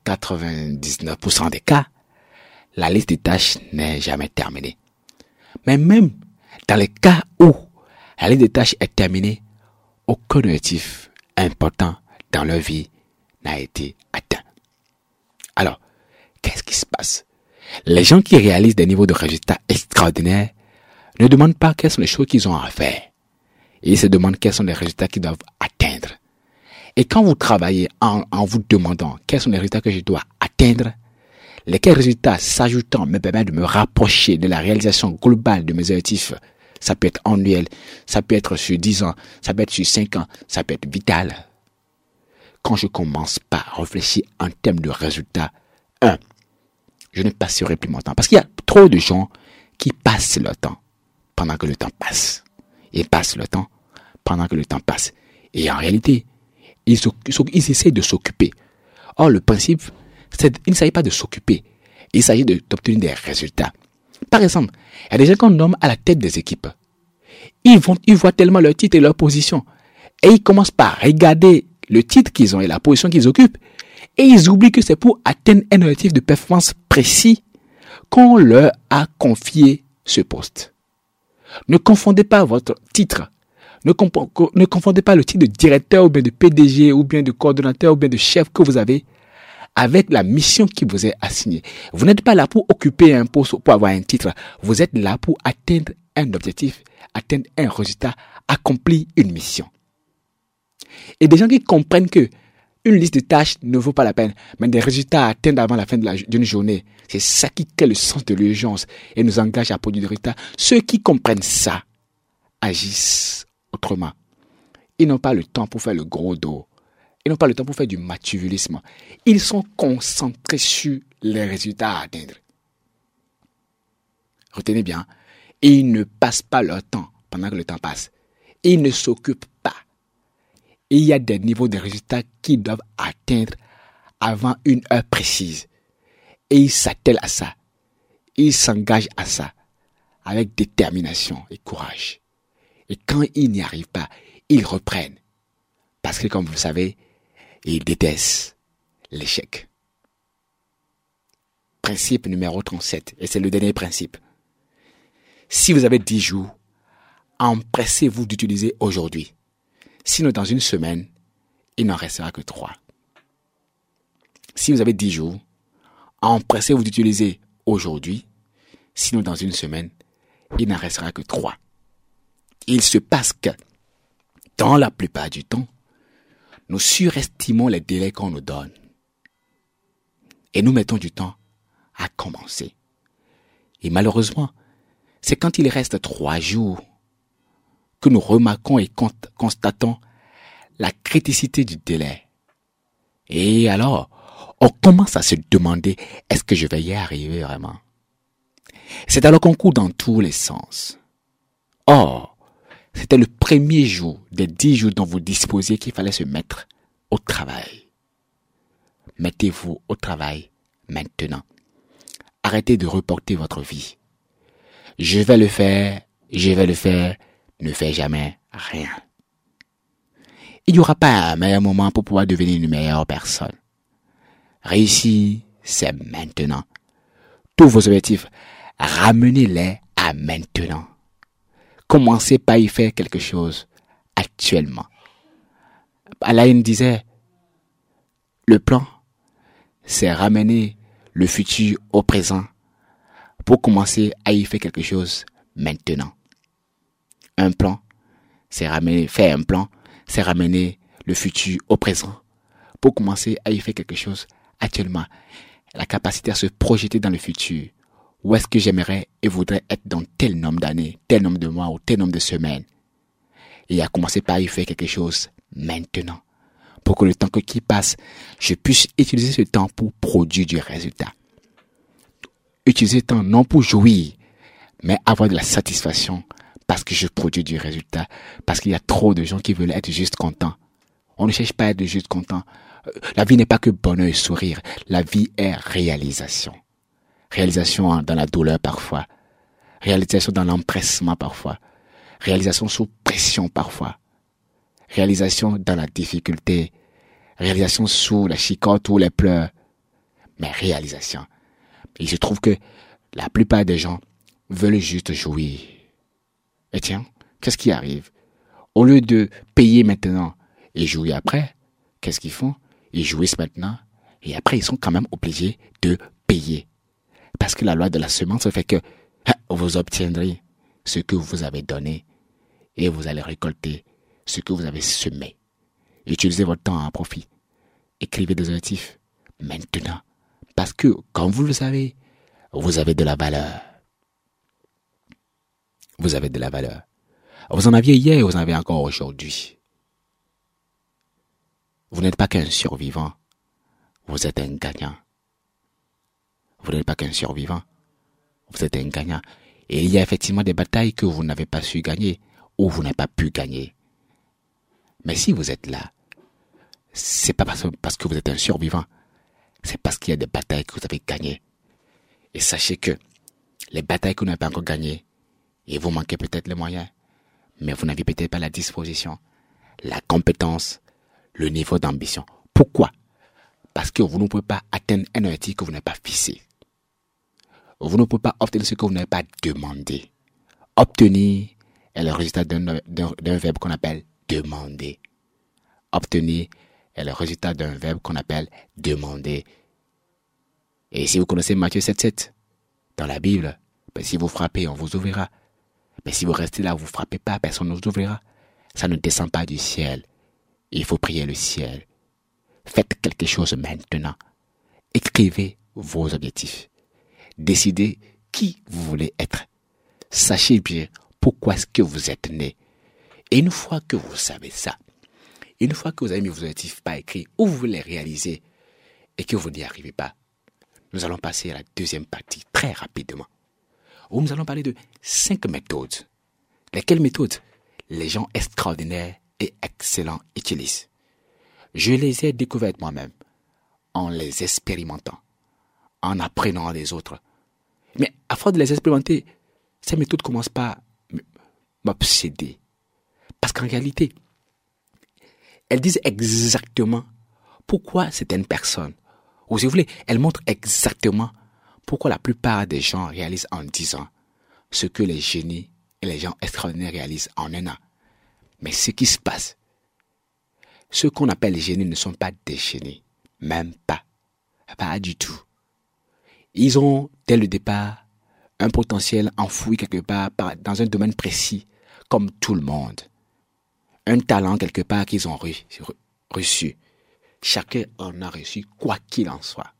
99% des cas, la liste des tâches n'est jamais terminée. Mais même dans les cas où la liste des tâches est terminée, aucun objectif important dans leur vie n'a été atteint. Alors, qu'est-ce qui se passe? Les gens qui réalisent des niveaux de résultats extraordinaires ne demandent pas quelles sont les choses qu'ils ont à faire. Ils se demandent quels sont les résultats qu'ils doivent atteindre. Et quand vous travaillez en vous demandant quels sont les résultats que je dois atteindre, lesquels résultats s'ajoutant me permettent de me rapprocher de la réalisation globale de mes objectifs, ça peut être annuel, ça peut être sur 10 ans, ça peut être sur 5 ans, ça peut être vital. Quand je commence par réfléchir en termes de résultats, je ne passerai plus mon temps. Parce qu'il y a trop de gens qui passent leur temps pendant que le temps passe. Ils passent le temps pendant que le temps passe. Et en réalité, ils essaient de s'occuper. Or, le principe, il ne s'agit pas de s'occuper. Il s'agit d'obtenir des résultats. Par exemple, il y a des gens qu'on nomme à la tête des équipes. Ils voient tellement leur titre et leur position. Et ils commencent par regarder le titre qu'ils ont et la position qu'ils occupent. Et ils oublient que c'est pour atteindre un objectif de performance précis qu'on leur a confié ce poste. Ne confondez pas votre titre. Ne confondez pas le titre de directeur ou bien de PDG ou bien de coordonnateur ou bien de chef que vous avez avec la mission qui vous est assignée. Vous n'êtes pas là pour occuper un poste, pour avoir un titre. Vous êtes là pour atteindre un objectif, atteindre un résultat, accomplir une mission. Et des gens qui comprennent que une liste de tâches ne vaut pas la peine, mais des résultats à atteindre avant la fin d'une journée, c'est ça qui crée le sens de l'urgence et nous engage à produire des résultats. Ceux qui comprennent ça agissent autrement. Ils n'ont pas le temps pour faire le gros dos. Ils n'ont pas le temps pour faire du matuvilisme. Ils sont concentrés sur les résultats à atteindre. Retenez bien, ils ne passent pas leur temps pendant que le temps passe. Ils ne s'occupent pas. Il y a des niveaux de résultats qu'ils doivent atteindre avant une heure précise. Et ils s'attellent à ça. Ils s'engagent à ça avec détermination et courage. Et quand ils n'y arrivent pas, ils reprennent. Parce que, comme vous le savez, ils détestent l'échec. Principe numéro 37, et c'est le dernier principe. Si vous avez 10 jours, empressez-vous d'utiliser aujourd'hui. Sinon, dans une semaine, il n'en restera que 3. Si vous avez 10 jours, empressez-vous d'utiliser aujourd'hui. Sinon, dans une semaine, il n'en restera que 3. Il se passe que, dans la plupart du temps, nous surestimons les délais qu'on nous donne. Et nous mettons du temps à commencer. Et malheureusement, c'est quand il reste 3 jours que nous remarquons et constatons la criticité du délai. Et alors, on commence à se demander, est-ce que je vais y arriver vraiment? C'est alors qu'on court dans tous les sens. Or, c'était le premier jour des 10 jours dont vous disposiez qu'il fallait se mettre au travail. Mettez-vous au travail maintenant. Arrêtez de reporter votre vie. je vais le faire, ne fais jamais rien. Il n'y aura pas un meilleur moment pour pouvoir devenir une meilleure personne. Réussir, c'est maintenant. Tous vos objectifs, ramenez-les à maintenant. Commencez par y faire quelque chose actuellement. Alain disait, le plan, c'est ramener le futur au présent pour commencer à y faire quelque chose maintenant. Un plan, c'est faire un plan, c'est ramener le futur au présent pour commencer à y faire quelque chose actuellement. La capacité à se projeter dans le futur. Où est-ce que j'aimerais et voudrais être dans tel nombre d'années, tel nombre de mois ou tel nombre de semaines. Et à commencer par y faire quelque chose maintenant. Pour que le temps qui passe, je puisse utiliser ce temps pour produire du résultat. Utiliser le temps non pour jouir, mais avoir de la satisfaction parce que je produis du résultat. Parce qu'il y a trop de gens qui veulent être juste contents. On ne cherche pas à être juste content. La vie n'est pas que bonheur et sourire. La vie est réalisation. Réalisation dans la douleur parfois. Réalisation dans l'empressement parfois. Réalisation sous pression parfois. Réalisation dans la difficulté. Réalisation sous la chicotte ou les pleurs. Mais réalisation. Il se trouve que la plupart des gens veulent juste jouir. Et tiens, qu'est-ce qui arrive? Au lieu de payer maintenant et jouer après, qu'est-ce qu'ils font? Ils jouissent maintenant et après ils sont quand même obligés de payer. Parce que la loi de la semence fait que vous obtiendrez ce que vous avez donné et vous allez récolter ce que vous avez semé. Utilisez votre temps à profit. Écrivez des objectifs maintenant. Parce que, comme vous le savez, vous avez de la valeur. Vous avez de la valeur. Vous en aviez hier et vous en avez encore aujourd'hui. Vous n'êtes pas qu'un survivant. Vous êtes un gagnant. Vous n'êtes pas qu'un survivant. Vous êtes un gagnant. Et il y a effectivement des batailles que vous n'avez pas su gagner ou vous n'avez pas pu gagner. Mais si vous êtes là, c'est pas parce que vous êtes un survivant. C'est parce qu'il y a des batailles que vous avez gagnées. Et sachez que les batailles que vous n'avez pas encore gagnées, et vous manquez peut-être les moyens, mais vous n'avez peut-être pas la disposition, la compétence, le niveau d'ambition. Pourquoi? Parce que vous ne pouvez pas atteindre un objectif que vous n'avez pas fixé. Vous ne pouvez pas obtenir ce que vous n'avez pas demandé. Obtenir est le résultat d'un verbe qu'on appelle demander. Obtenir est le résultat d'un verbe qu'on appelle demander. Et si vous connaissez Matthieu 7,7 dans la Bible, si vous frappez, on vous ouvrira. Mais si vous restez là, vous ne frappez pas, personne ne vous ouvrira. Ça ne descend pas du ciel. Il faut prier le ciel. Faites quelque chose maintenant. Écrivez vos objectifs. Décidez qui vous voulez être. Sachez bien pourquoi est-ce que vous êtes né. Et une fois que vous savez ça, une fois que vous avez mis vos objectifs par écrit, où vous voulez les réaliser et que vous n'y arrivez pas, nous allons passer à la deuxième partie très rapidement, où nous allons parler de 5 méthodes. Lesquelles méthodes les gens extraordinaires et excellents utilisent. Je les ai découvertes moi-même, en les expérimentant, en apprenant des autres. Mais à force de les expérimenter, ces méthodes commencent par m'obséder. Parce qu'en réalité, elles disent exactement pourquoi certaines personnes, ou si vous voulez, elles montrent exactement pourquoi la plupart des gens réalisent en 10 ans ce que les génies et les gens extraordinaires réalisent en 1 an. Mais ce qui se passe, ceux qu'on appelle les génies ne sont pas des génies. Même pas. Pas du tout. Ils ont, dès le départ, un potentiel enfoui quelque part dans un domaine précis, comme tout le monde. Un talent quelque part qu'ils ont reçu. Chacun en a reçu, quoi qu'il en soit.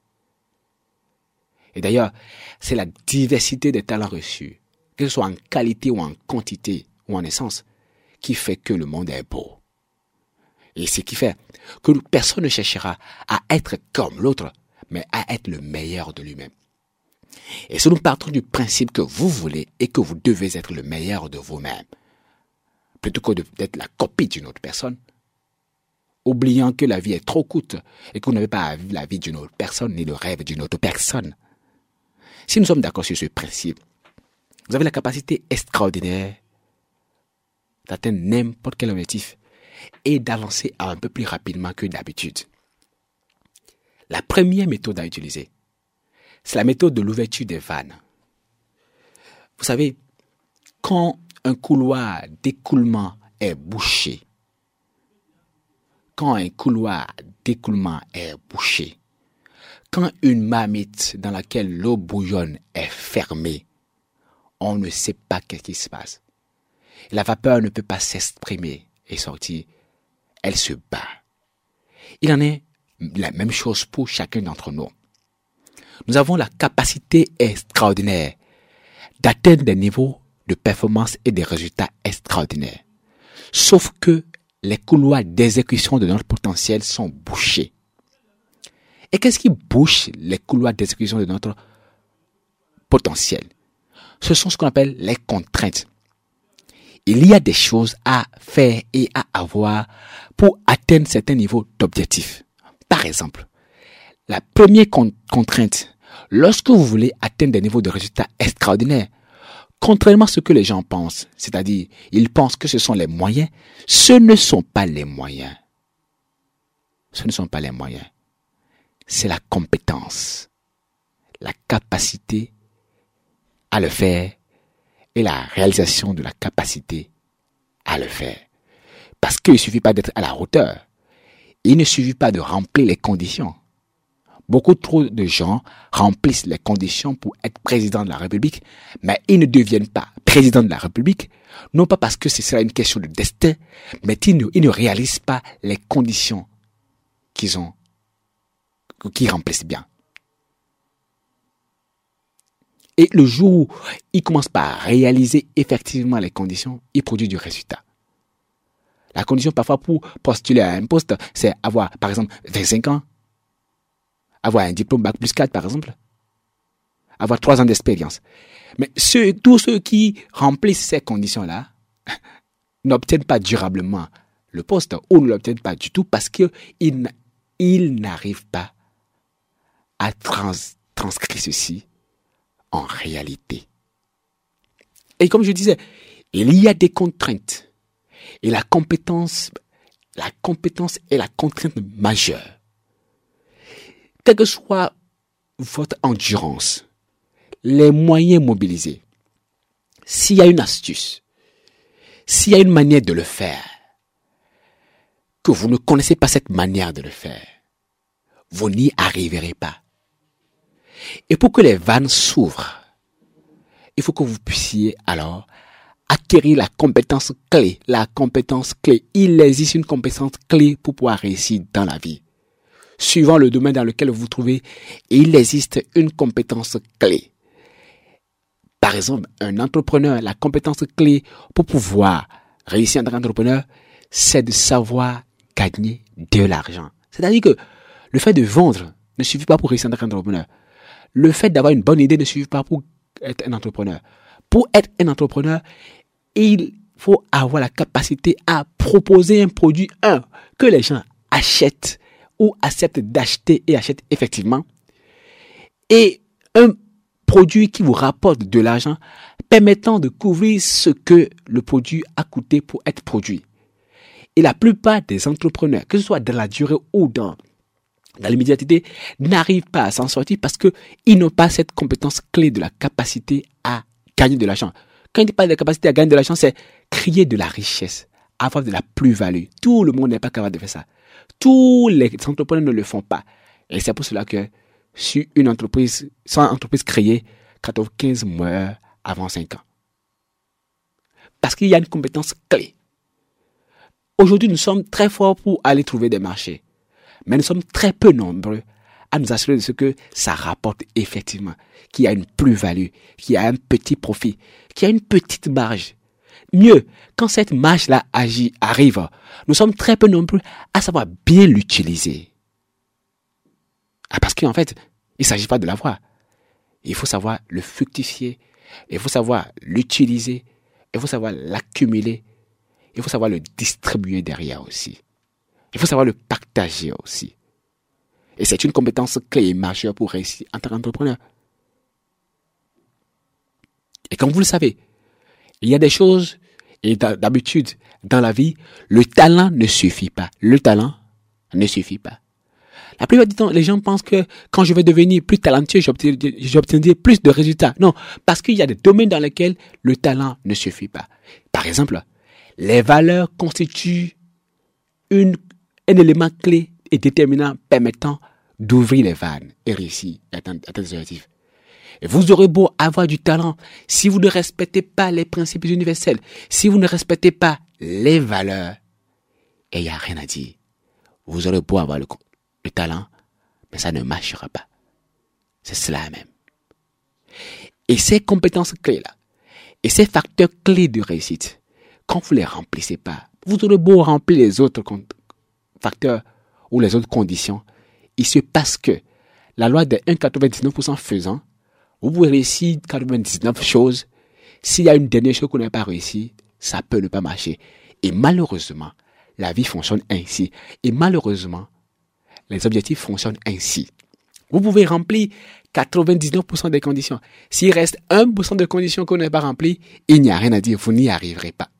Et d'ailleurs, c'est la diversité des talents reçus, que ce soit en qualité ou en quantité ou en essence, qui fait que le monde est beau. Et ce qui fait que personne ne cherchera à être comme l'autre, mais à être le meilleur de lui-même. Et si nous partons du principe que vous voulez et que vous devez être le meilleur de vous-même, plutôt que d'être la copie d'une autre personne, oubliant que la vie est trop courte et que vous n'avez pas à vivre la vie d'une autre personne ni le rêve d'une autre personne. Si nous sommes d'accord sur ce principe, Vous avez la capacité extraordinaire d'atteindre n'importe quel objectif et d'avancer un peu plus rapidement que d'habitude. La première méthode à utiliser, c'est la méthode de l'ouverture des vannes. Vous savez, quand un couloir d'écoulement est bouché, quand une marmite dans laquelle l'eau bouillonne est fermée, on ne sait pas ce qui se passe. La vapeur ne peut pas s'exprimer et sortir. Elle se bat. Il en est la même chose pour chacun d'entre nous. Nous avons la capacité extraordinaire d'atteindre des niveaux de performance et des résultats extraordinaires. Sauf que les couloirs d'exécution de notre potentiel sont bouchés. Et qu'est-ce qui bouche les couloirs d'exécution de notre potentiel? Ce sont ce qu'on appelle les contraintes. Il y a des choses à faire et à avoir pour atteindre certains niveaux d'objectifs. Par exemple, la première contrainte, lorsque vous voulez atteindre des niveaux de résultats extraordinaires, contrairement à ce que les gens pensent, c'est-à-dire ils pensent que ce sont les moyens, ce ne sont pas les moyens. Ce ne sont pas les moyens. C'est la compétence, la capacité à le faire et la réalisation de la capacité à le faire. Parce qu'il ne suffit pas d'être à la hauteur. Il ne suffit pas de remplir les conditions. Beaucoup trop de gens remplissent les conditions pour être président de la République, mais ils ne deviennent pas président de la République, non pas parce que ce sera une question de destin, mais ils ne réalisent pas les conditions qu'ils remplissent bien. Et le jour où ils commencent par réaliser effectivement les conditions, ils produisent du résultat. La condition parfois pour postuler à un poste, c'est avoir, par exemple, 25 ans, avoir un diplôme Bac plus 4, par exemple, avoir 3 ans d'expérience. Mais tous ceux qui remplissent ces conditions-là n'obtiennent pas durablement le poste ou ne l'obtiennent pas du tout parce qu'ils n'arrivent pas à transcrire ceci en réalité. Et comme je disais, il y a des contraintes. Et la compétence est la contrainte majeure. Quelle que soit votre endurance, les moyens mobilisés, s'il y a une astuce, s'il y a une manière de le faire, que vous ne connaissez pas cette manière de le faire, vous n'y arriverez pas. Et pour que les vannes s'ouvrent, il faut que vous puissiez alors acquérir la compétence clé. La compétence clé. Il existe une compétence clé pour pouvoir réussir dans la vie. Suivant le domaine dans lequel vous vous trouvez, il existe une compétence clé. Par exemple, un entrepreneur, la compétence clé pour pouvoir réussir en tant qu'entrepreneur, c'est de savoir gagner de l'argent. C'est-à-dire que le fait de vendre ne suffit pas pour réussir en tant qu'entrepreneur. Le fait d'avoir une bonne idée ne suffit pas pour être un entrepreneur. Pour être un entrepreneur, il faut avoir la capacité à proposer un produit, que les gens achètent ou acceptent d'acheter et achètent effectivement. Et un produit qui vous rapporte de l'argent permettant de couvrir ce que le produit a coûté pour être produit. Et la plupart des entrepreneurs, que ce soit dans la durée ou dans l'immédiateté, n'arrivent pas à s'en sortir parce qu'ils n'ont pas cette compétence clé de la capacité à gagner de l'argent. Quand il parle de la capacité à gagner de l'argent, c'est créer de la richesse, avoir de la plus-value. Tout le monde n'est pas capable de faire ça. Tous les entrepreneurs ne le font pas. Et c'est pour cela que sur une entreprise, sans entreprise créée, 14-15 meurent avant 5 ans. Parce qu'il y a une compétence clé. Aujourd'hui, nous sommes très forts pour aller trouver des marchés. Mais nous sommes très peu nombreux à nous assurer de ce que ça rapporte effectivement, qu'il y a une plus-value, qu'il y a un petit profit, qu'il y a une petite marge. Mieux, quand cette marge-là arrive, nous sommes très peu nombreux à savoir bien l'utiliser. Parce qu'en fait, il ne s'agit pas de l'avoir. Il faut savoir le fructifier, il faut savoir l'utiliser, il faut savoir l'accumuler, il faut savoir le distribuer derrière aussi. Il faut savoir le partager aussi. Et c'est une compétence clé et majeure pour réussir en tant qu'entrepreneur. Et comme vous le savez, il y a des choses, et d'habitude, dans la vie, le talent ne suffit pas. Le talent ne suffit pas. La plupart du temps, les gens pensent que quand je vais devenir plus talentueux, j'obtiendrai plus de résultats. Non, parce qu'il y a des domaines dans lesquels le talent ne suffit pas. Par exemple, les valeurs constituent un élément clé et déterminant permettant d'ouvrir les vannes et réussir à atteindre des objectifs. Et vous aurez beau avoir du talent, si vous ne respectez pas les principes universels, si vous ne respectez pas les valeurs, et il n'y a rien à dire. Vous aurez beau avoir le talent, mais ça ne marchera pas. C'est cela même. Et ces compétences clés-là, et ces facteurs clés de réussite, quand vous ne les remplissez pas, vous aurez beau remplir les autres facteurs ou les autres conditions, il se passe que la loi des 1,99% faisant, vous pouvez réussir 99 choses. S'il y a une dernière chose qu'on n'a pas réussi, ça peut ne pas marcher. Et malheureusement, la vie fonctionne ainsi. Et malheureusement, les objectifs fonctionnent ainsi. Vous pouvez remplir 99% des conditions. S'il reste 1% de conditions qu'on n'a pas remplies, il n'y a rien à dire, vous n'y arriverez pas.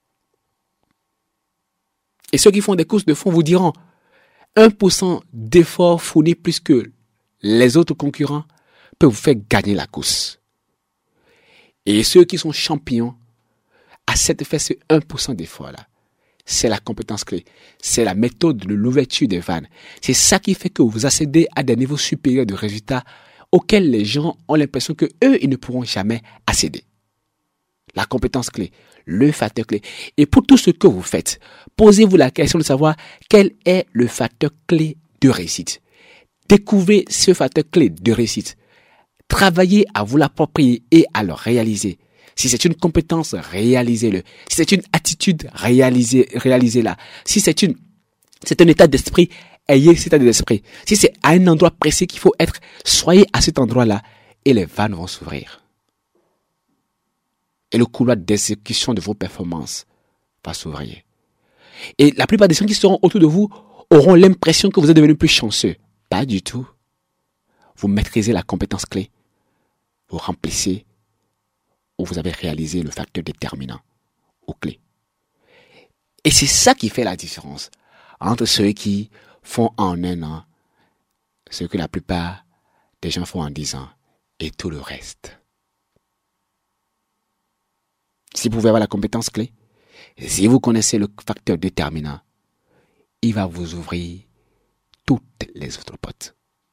Et ceux qui font des courses de fond vous diront 1% d'efforts fournis plus que les autres concurrents peut vous faire gagner la course. Et ceux qui sont champions acceptent de faire ce 1% d'effort-là. C'est la compétence clé. C'est la méthode de l'ouverture des vannes. C'est ça qui fait que vous accédez à des niveaux supérieurs de résultats auxquels les gens ont l'impression que eux, ils ne pourront jamais accéder. La compétence clé, le facteur clé. Et pour tout ce que vous faites, posez-vous la question de savoir quel est le facteur clé de réussite. Découvrez ce facteur clé de réussite. Travaillez à vous l'approprier et à le réaliser. Si c'est une compétence, réalisez-le. Si c'est une attitude, réalisez-la. Si c'est un état d'esprit, ayez cet état d'esprit. Si c'est à un endroit précis qu'il faut être, soyez à cet endroit-là et les vannes vont s'ouvrir. Et le couloir d'exécution de vos performances va s'ouvrir. Et la plupart des gens qui seront autour de vous auront l'impression que vous êtes devenu plus chanceux. Pas du tout. Vous maîtrisez la compétence clé. Vous remplissez ou vous avez réalisé le facteur déterminant ou clé. Et c'est ça qui fait la différence entre ceux qui font en un an ce que la plupart des gens font en 10 ans et tout le reste. Si vous pouvez avoir la compétence clé, si vous connaissez le facteur déterminant, il va vous ouvrir toutes les autres portes.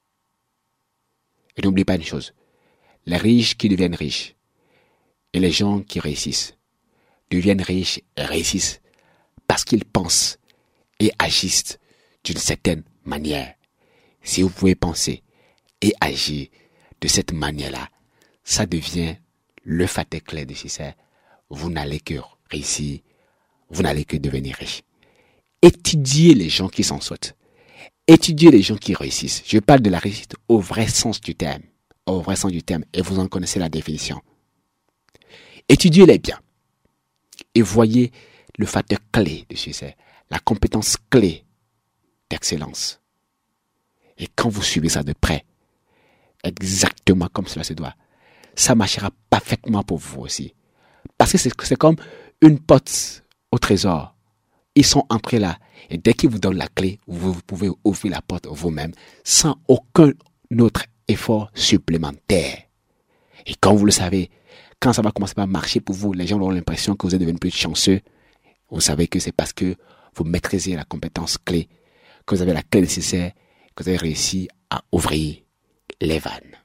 Et n'oubliez pas une chose, les riches qui deviennent riches et les gens qui réussissent deviennent riches et réussissent parce qu'ils pensent et agissent d'une certaine manière. Si vous pouvez penser et agir de cette manière-là, ça devient le facteur clé de succès. Vous n'allez que réussir, vous n'allez que devenir riche. Étudiez les gens qui s'en sortent. Étudiez les gens qui réussissent. Je parle de la réussite au vrai sens du terme. Au vrai sens du terme. Et vous en connaissez la définition. Étudiez-les bien. Et voyez le facteur clé de succès. La compétence clé d'excellence. Et quand vous suivez ça de près, exactement comme cela se doit, ça marchera parfaitement pour vous aussi. Parce que c'est comme une porte au trésor. Ils sont entrés là. Et dès qu'ils vous donnent la clé, vous pouvez ouvrir la porte vous-même sans aucun autre effort supplémentaire. Et quand vous le savez, quand ça va commencer à marcher pour vous, les gens auront l'impression que vous êtes devenu plus chanceux. Vous savez que c'est parce que vous maîtrisez la compétence clé, que vous avez la clé nécessaire, que vous avez réussi à ouvrir les vannes.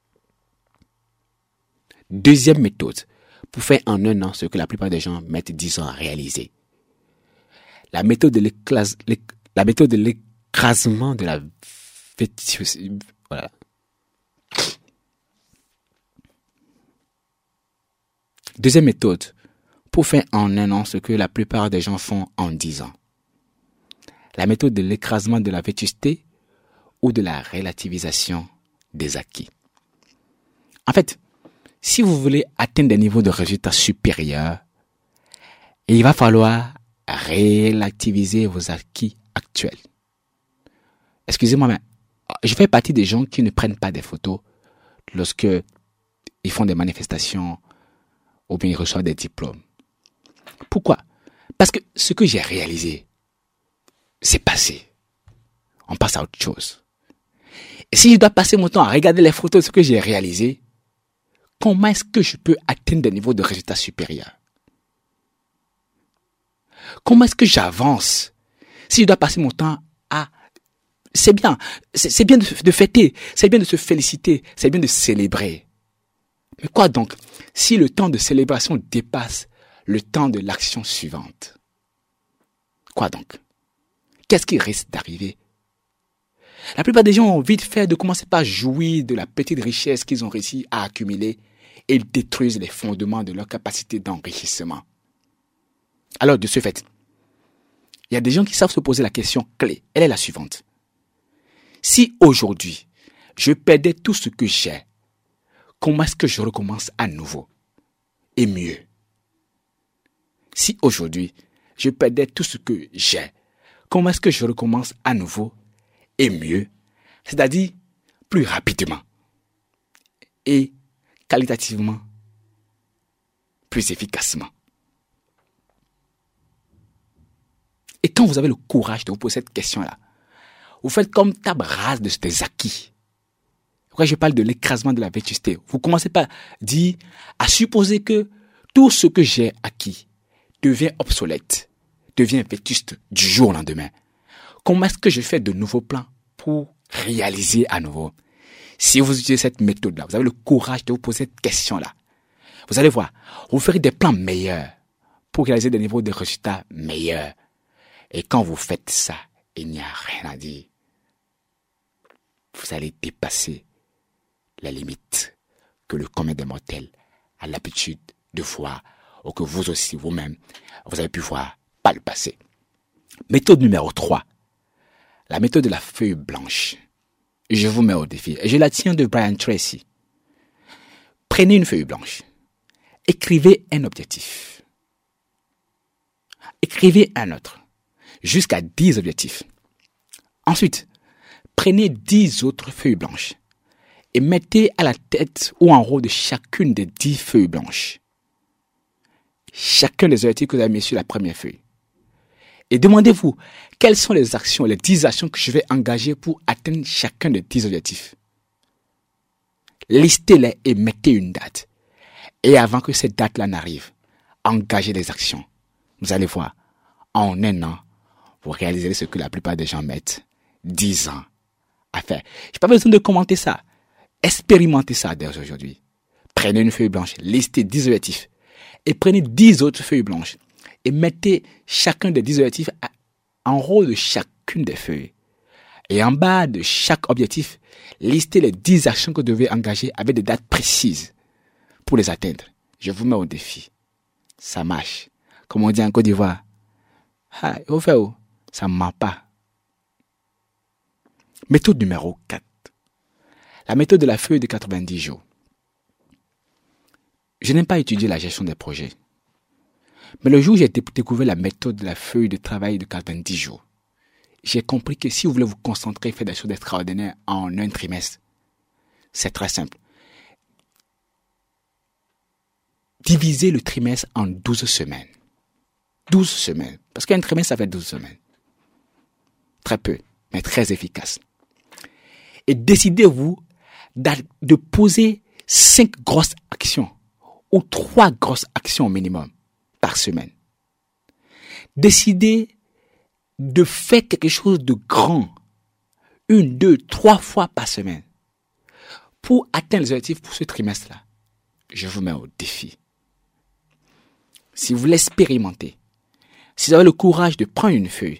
Deuxième méthode, pour faire en un an ce que la plupart des gens mettent 10 ans à réaliser. La méthode de l'écrasement de la vétusté. Voilà. Deuxième méthode, pour faire en un an ce que la plupart des gens font en 10 ans. La méthode de l'écrasement de la vétusté ou de la relativisation des acquis. En fait, si vous voulez atteindre des niveaux de résultats supérieurs, il va falloir relativiser vos acquis actuels. Excusez-moi, mais je fais partie des gens qui ne prennent pas des photos lorsque ils font des manifestations ou bien ils reçoivent des diplômes. Pourquoi? Parce que ce que j'ai réalisé, c'est passé. On passe à autre chose. Et si je dois passer mon temps à regarder les photos de ce que j'ai réalisé, comment est-ce que je peux atteindre des niveaux de résultats supérieurs? Comment est-ce que j'avance si je dois passer mon temps à... C'est bien de fêter, c'est bien de se féliciter, c'est bien de célébrer. Mais quoi donc si le temps de célébration dépasse le temps de l'action suivante? Quoi donc? Qu'est-ce qui risque d'arriver? La plupart des gens ont vite fait de commencer par jouir de la petite richesse qu'ils ont réussi à accumuler et ils détruisent les fondements de leur capacité d'enrichissement. Alors, de ce fait, il y a des gens qui savent se poser la question clé. Elle est la suivante. Si aujourd'hui, je perdais tout ce que j'ai, comment est-ce que je recommence à nouveau et mieux? Si aujourd'hui, je perdais tout ce que j'ai, comment est-ce que je recommence à nouveau et mieux? C'est-à-dire plus rapidement et qualitativement plus efficacement. Et quand vous avez le courage de vous poser cette question-là, vous faites comme table rase de tes acquis. Quand je parle de l'écrasement de la vétusté, vous commencez par dire, à supposer que tout ce que j'ai acquis devient obsolète, devient vétuste du jour au lendemain. Comment est-ce que je fais de nouveaux plans pour réaliser à nouveau? Si vous utilisez cette méthode-là, vous avez le courage de vous poser cette question-là, vous allez voir, vous ferez des plans meilleurs pour réaliser des niveaux de résultats meilleurs. Et quand vous faites ça, il n'y a rien à dire. Vous allez dépasser les limites que le commun des mortels a l'habitude de voir, ou que vous aussi, vous-même, vous avez pu voir par le passé. Méthode numéro 3. La méthode de la feuille blanche. Je vous mets au défi. Et je la tiens de Brian Tracy. Prenez une feuille blanche. Écrivez un objectif. Écrivez un autre. Jusqu'à 10 objectifs. Ensuite, prenez 10 autres feuilles blanches et mettez à la tête ou en haut de chacune des 10 feuilles blanches chacun des objectifs que vous avez mis sur la première feuille. Et demandez-vous, quelles sont les actions, les 10 actions que je vais engager pour atteindre chacun des 10 objectifs. Listez-les et mettez une date. Et avant que cette date-là n'arrive, engagez des actions. Vous allez voir, en un an, vous réaliserez ce que la plupart des gens mettent 10 ans à faire. Je n'ai pas besoin de commenter ça. Expérimentez ça dès aujourd'hui. Prenez une feuille blanche, listez 10 objectifs et prenez 10 autres feuilles blanches et mettez chacun des 10 objectifs en haut de chacune des feuilles. Et en bas de chaque objectif, listez les 10 actions que vous devez engager avec des dates précises pour les atteindre. Je vous mets au défi. Ça marche. Comme on dit en Côte d'Ivoire. Ah, il faut faire où? Ça ne ment pas. Méthode numéro 4. La méthode de la feuille de 90 jours. Je n'aime pas étudier la gestion des projets. Mais le jour où j'ai découvert la méthode de la feuille de travail de 90 jours, j'ai compris que si vous voulez vous concentrer et faire des choses extraordinaires en un trimestre, c'est très simple. Divisez le trimestre en 12 semaines. 12 semaines. Parce qu'un trimestre, ça fait 12 semaines. Très peu, mais très efficace. Et décidez-vous de poser 5 grosses actions ou 3 grosses actions au minimum par semaine. Décidez de faire quelque chose de grand 1, 2, 3 fois par semaine pour atteindre les objectifs pour ce trimestre-là. Je vous mets au défi. Si vous l'expérimentez, si vous avez le courage de prendre une feuille,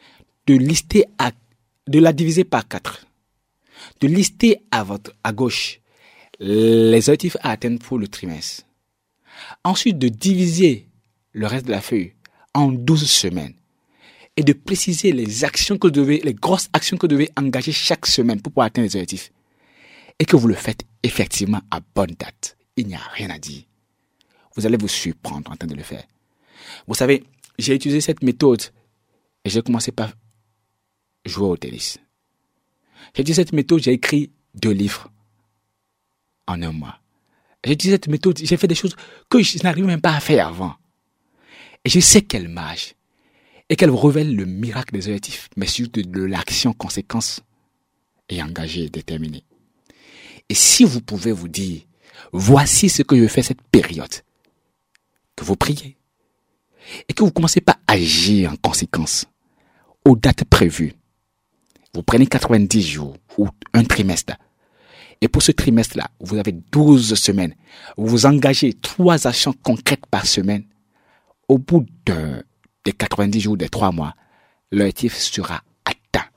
de la diviser par 4, de lister à gauche les objectifs à atteindre pour le trimestre, ensuite de diviser le reste de la feuille en 12 semaines et de préciser les grosses actions que vous devez engager chaque semaine pour pouvoir atteindre les objectifs et que vous le faites effectivement à bonne date. Il n'y a rien à dire. Vous allez vous surprendre en train de le faire. Vous savez, j'ai utilisé cette méthode et j'ai commencé par jouer au tennis. J'ai utilisé cette méthode, j'ai écrit 2 livres en un mois. J'utilise cette méthode, j'ai fait des choses que je n'arrivais même pas à faire avant. Et je sais qu'elle marche. Et qu'elle révèle le miracle des objectifs, mais surtout de l'action conséquence et engagée, déterminée. Et si vous pouvez vous dire, voici ce que je fais cette période, que vous priez, et que vous commencez pas à agir en conséquence, aux dates prévues. Vous prenez 90 jours ou un trimestre. Et pour ce trimestre-là, vous avez 12 semaines. Vous vous engagez 3 actions concrètes par semaine. Au bout des 90 jours, des 3 mois, l'objectif sera atteint.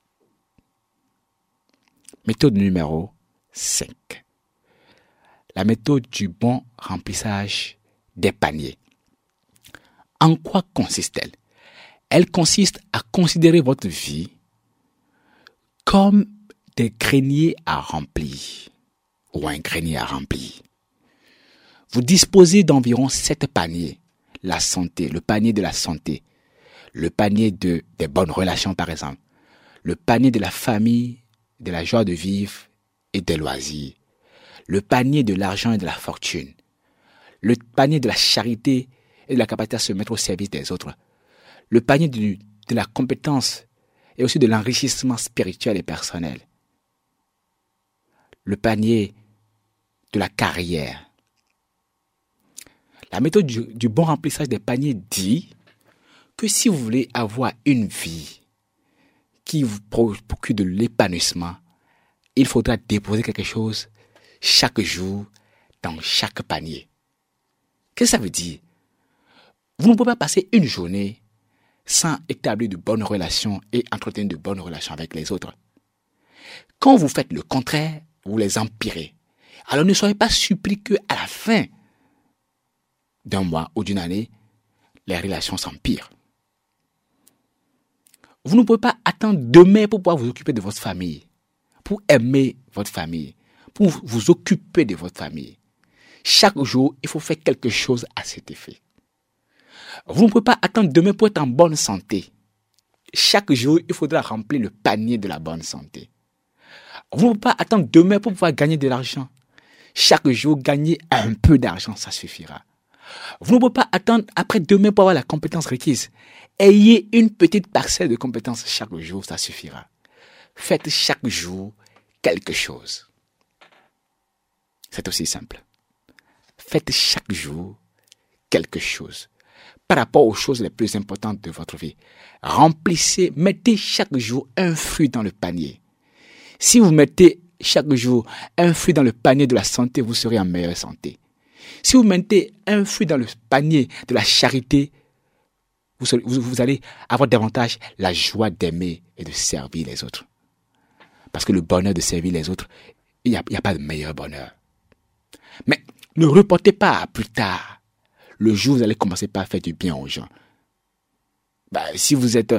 Méthode numéro 5. La méthode du bon remplissage des paniers. En quoi consiste-t-elle? Elle consiste à considérer votre vie comme des greniers à remplir ou un grenier à remplir. Vous disposez d'environ 7 paniers. La santé, le panier de la santé, le panier des bonnes relations par exemple, le panier de la famille, de la joie de vivre et des loisirs, le panier de l'argent et de la fortune, le panier de la charité et de la capacité à se mettre au service des autres, le panier de la compétence et aussi de l'enrichissement spirituel et personnel, le panier de la carrière. La méthode du bon remplissage des paniers dit que si vous voulez avoir une vie qui vous procure de l'épanouissement, il faudra déposer quelque chose chaque jour dans chaque panier. Qu'est-ce que ça veut dire? Vous ne pouvez pas passer une journée sans établir de bonnes relations et entretenir de bonnes relations avec les autres. Quand vous faites le contraire, vous les empirez. Alors ne soyez pas surpris qu'à la fin d'un mois ou d'une année, les relations s'empirent. Vous ne pouvez pas attendre demain pour pouvoir vous occuper de votre famille, pour aimer votre famille, pour vous occuper de votre famille. Chaque jour, il faut faire quelque chose à cet effet. Vous ne pouvez pas attendre demain pour être en bonne santé. Chaque jour, il faudra remplir le panier de la bonne santé. Vous ne pouvez pas attendre demain pour pouvoir gagner de l'argent. Chaque jour, gagner un peu d'argent, ça suffira. Vous ne pouvez pas attendre après demain pour avoir la compétence requise. Ayez une petite parcelle de compétences chaque jour, ça suffira. Faites chaque jour quelque chose. C'est aussi simple. Faites chaque jour quelque chose par rapport aux choses les plus importantes de votre vie. Remplissez, mettez chaque jour un fruit dans le panier. Si vous mettez chaque jour un fruit dans le panier de la santé, vous serez en meilleure santé. Si vous mettez un fruit dans le panier de la charité, vous allez avoir davantage la joie d'aimer et de servir les autres. Parce que le bonheur de servir les autres, il n'y a pas de meilleur bonheur. Mais ne reportez pas à plus tard. Le jour où vous allez commencer par faire du bien aux gens. Si vous faites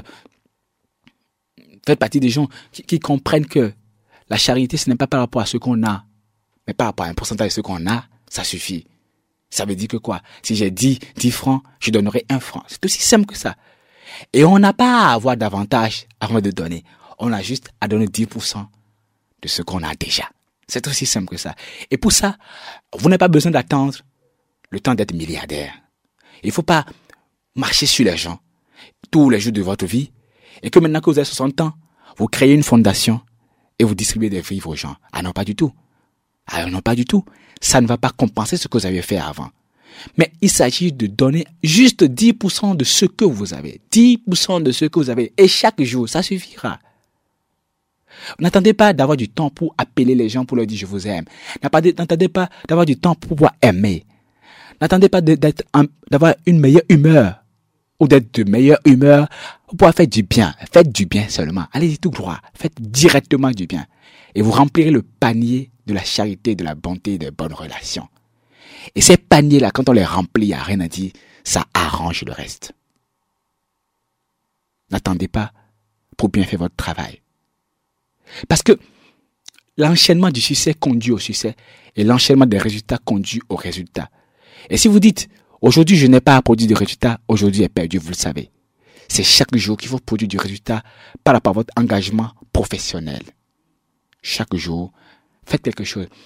partie des gens qui comprennent que la charité, ce n'est pas par rapport à ce qu'on a, mais par rapport à un pourcentage de ce qu'on a, ça suffit. Ça veut dire que quoi? Si j'ai 10 francs, je donnerai 1 franc. C'est aussi simple que ça. Et on n'a pas à avoir davantage avant de donner. On a juste à donner 10% de ce qu'on a déjà. C'est aussi simple que ça. Et pour ça, vous n'avez pas besoin d'attendre le temps d'être milliardaire. Il ne faut pas marcher sur les gens tous les jours de votre vie et que maintenant que vous avez 60 ans, vous créez une fondation et vous distribuez des vivres aux gens. Ah non, pas du tout. Ah non, pas du tout. Ça ne va pas compenser ce que vous avez fait avant. Mais il s'agit de donner juste 10% de ce que vous avez. 10% de ce que vous avez. Et chaque jour, ça suffira. N'attendez pas d'avoir du temps pour appeler les gens pour leur dire je vous aime. N'attendez pas d'avoir du temps pour pouvoir aimer. N'attendez pas d'avoir une meilleure humeur ou d'être de meilleure humeur pour pouvoir faire du bien. Faites du bien seulement. Allez-y tout droit. Faites directement du bien. Et vous remplirez le panier de la charité, de la bonté et des bonnes relations. Et ces paniers-là, quand on les remplit, il n'y a rien à dire, ça arrange le reste. N'attendez pas pour bien faire votre travail. Parce que l'enchaînement du succès conduit au succès et l'enchaînement des résultats conduit aux résultats. Et si vous dites, aujourd'hui je n'ai pas produit de résultat, aujourd'hui est perdu, vous le savez. C'est chaque jour qu'il faut produire du résultat par rapport à votre engagement professionnel. Chaque jour, faites quelque chose.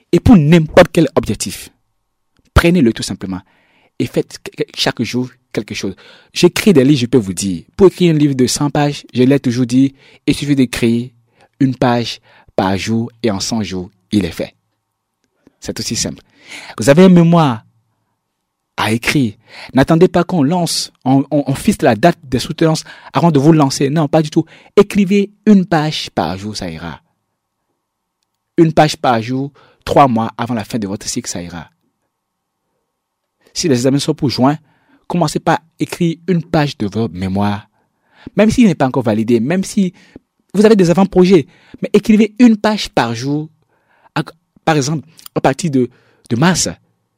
Et pour n'importe quel objectif, prenez-le tout simplement et faites chaque jour quelque chose. J'écris des livres, je peux vous dire. Pour écrire un livre de 100 pages, je l'ai toujours dit, il suffit d'écrire une page par jour et en 100 jours, il est fait. C'est aussi simple. Vous avez un mémoire à écrire. N'attendez pas qu'on lance, on fixe la date des soutenances avant de vous lancer. Non, pas du tout. Écrivez une page par jour, ça ira. Une page par jour, 3 mois avant la fin de votre cycle, ça ira. Si les examens sont pour juin, commencez par écrire une page de votre mémoire. Même s'il n'est pas encore validé, même si vous avez des avant-projets, mais écrivez une page par jour. Par exemple, à partir de mars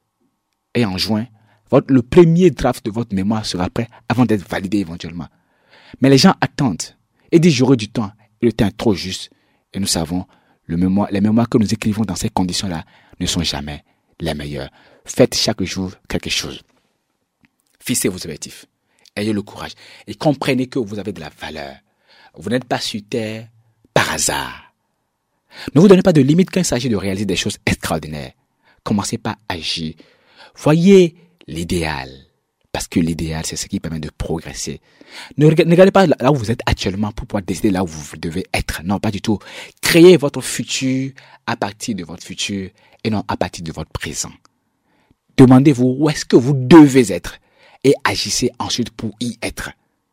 et en juin, le premier draft de votre mémoire sera prêt avant d'être validé éventuellement. Mais les gens attendent et disent j'aurai du temps. Et le temps est trop juste. Et nous savons, les mémoires que nous écrivons dans ces conditions-là ne sont jamais les meilleures. Faites chaque jour quelque chose. Fixez vos objectifs. Ayez le courage. Et comprenez que vous avez de la valeur. Vous n'êtes pas sur terre par hasard. Ne vous donnez pas de limite quand il s'agit de réaliser des choses extraordinaires. Commencez par agir. Voyez l'idéal. Parce que l'idéal, c'est ce qui permet de progresser. Ne regardez pas là où vous êtes actuellement pour pouvoir décider là où vous devez être. Non, pas du tout. Créez votre futur à partir de votre futur et non à partir de votre présent. Demandez-vous où est-ce que vous devez être et agissez ensuite pour y être.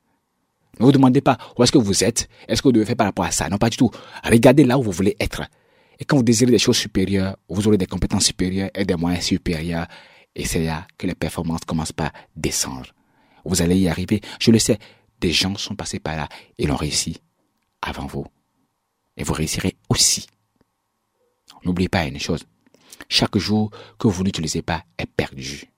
Ne vous demandez pas où est-ce que vous êtes, est-ce que vous devez faire par rapport à ça. Non, pas du tout. Regardez là où vous voulez être. Et quand vous désirez des choses supérieures, vous aurez des compétences supérieures et des moyens supérieurs. Et c'est là que les performances commencent par descendre. Vous allez y arriver. Je le sais, des gens sont passés par là et l'ont réussi avant vous. Et vous réussirez aussi. N'oubliez pas une chose. Chaque jour que vous n'utilisez pas est perdu.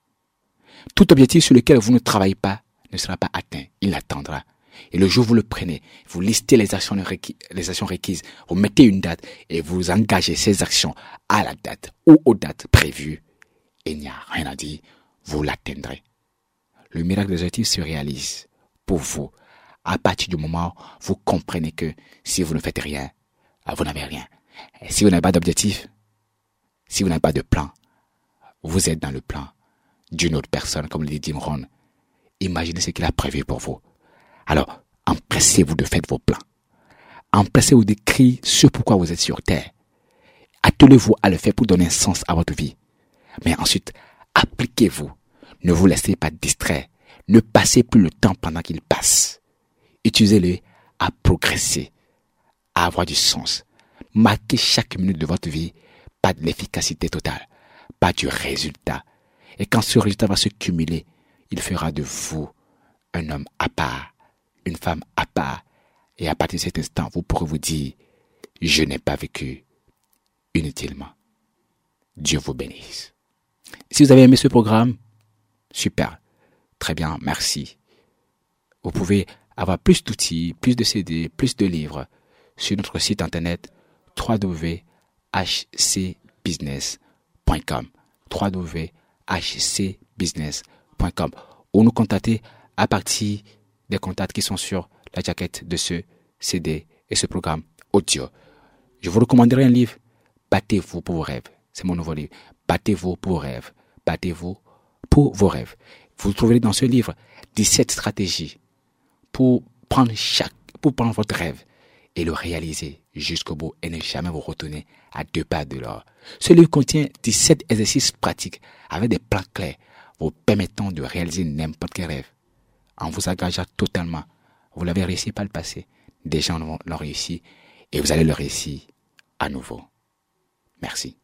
Tout objectif sur lequel vous ne travaillez pas ne sera pas atteint. Il attendra. Et le jour où vous le prenez, vous listez les actions requises, vous mettez une date et vous engagez ces actions à la date ou aux dates prévues. Et il n'y a rien à dire, vous l'atteindrez. Le miracle des objectifs se réalise pour vous à partir du moment où vous comprenez que si vous ne faites rien, vous n'avez rien. Et si vous n'avez pas d'objectif, si vous n'avez pas de plan, vous êtes dans le plan d'une autre personne, comme le dit Jim Rohn. Imaginez ce qu'il a prévu pour vous. Alors, empressez-vous de faire vos plans. Empressez-vous d'écrire ce pourquoi vous êtes sur terre. Attelez-vous à le faire pour donner un sens à votre vie. Mais ensuite, appliquez-vous. Ne vous laissez pas distraire. Ne passez plus le temps pendant qu'il passe. Utilisez-le à progresser, à avoir du sens. Marquez chaque minute de votre vie par de l'efficacité totale, par du résultat. Et quand ce résultat va se cumuler, il fera de vous un homme à part, une femme à part. Et à partir de cet instant, vous pourrez vous dire, je n'ai pas vécu inutilement. Dieu vous bénisse. Si vous avez aimé ce programme, super, très bien, merci. Vous pouvez avoir plus d'outils, plus de CD, plus de livres sur notre site internet www.hcbusiness.com www.hcbusiness.com ou nous contacter à partir des contacts qui sont sur la jaquette de ce CD et ce programme audio. Je vous recommanderai un livre, Battez-vous pour vos rêves. C'est mon nouveau livre. Battez-vous pour vos rêves. Battez-vous pour vos rêves. Vous trouverez dans ce livre 17 stratégies pour prendre votre rêve et le réaliser jusqu'au bout et ne jamais vous retourner à 2 pas de l'or. Ce livre contient 17 exercices pratiques avec des plans clairs vous permettant de réaliser n'importe quel rêve en vous engageant totalement. Vous l'avez réussi par le passé. Des gens l'ont réussi et vous allez le réussir à nouveau. Merci.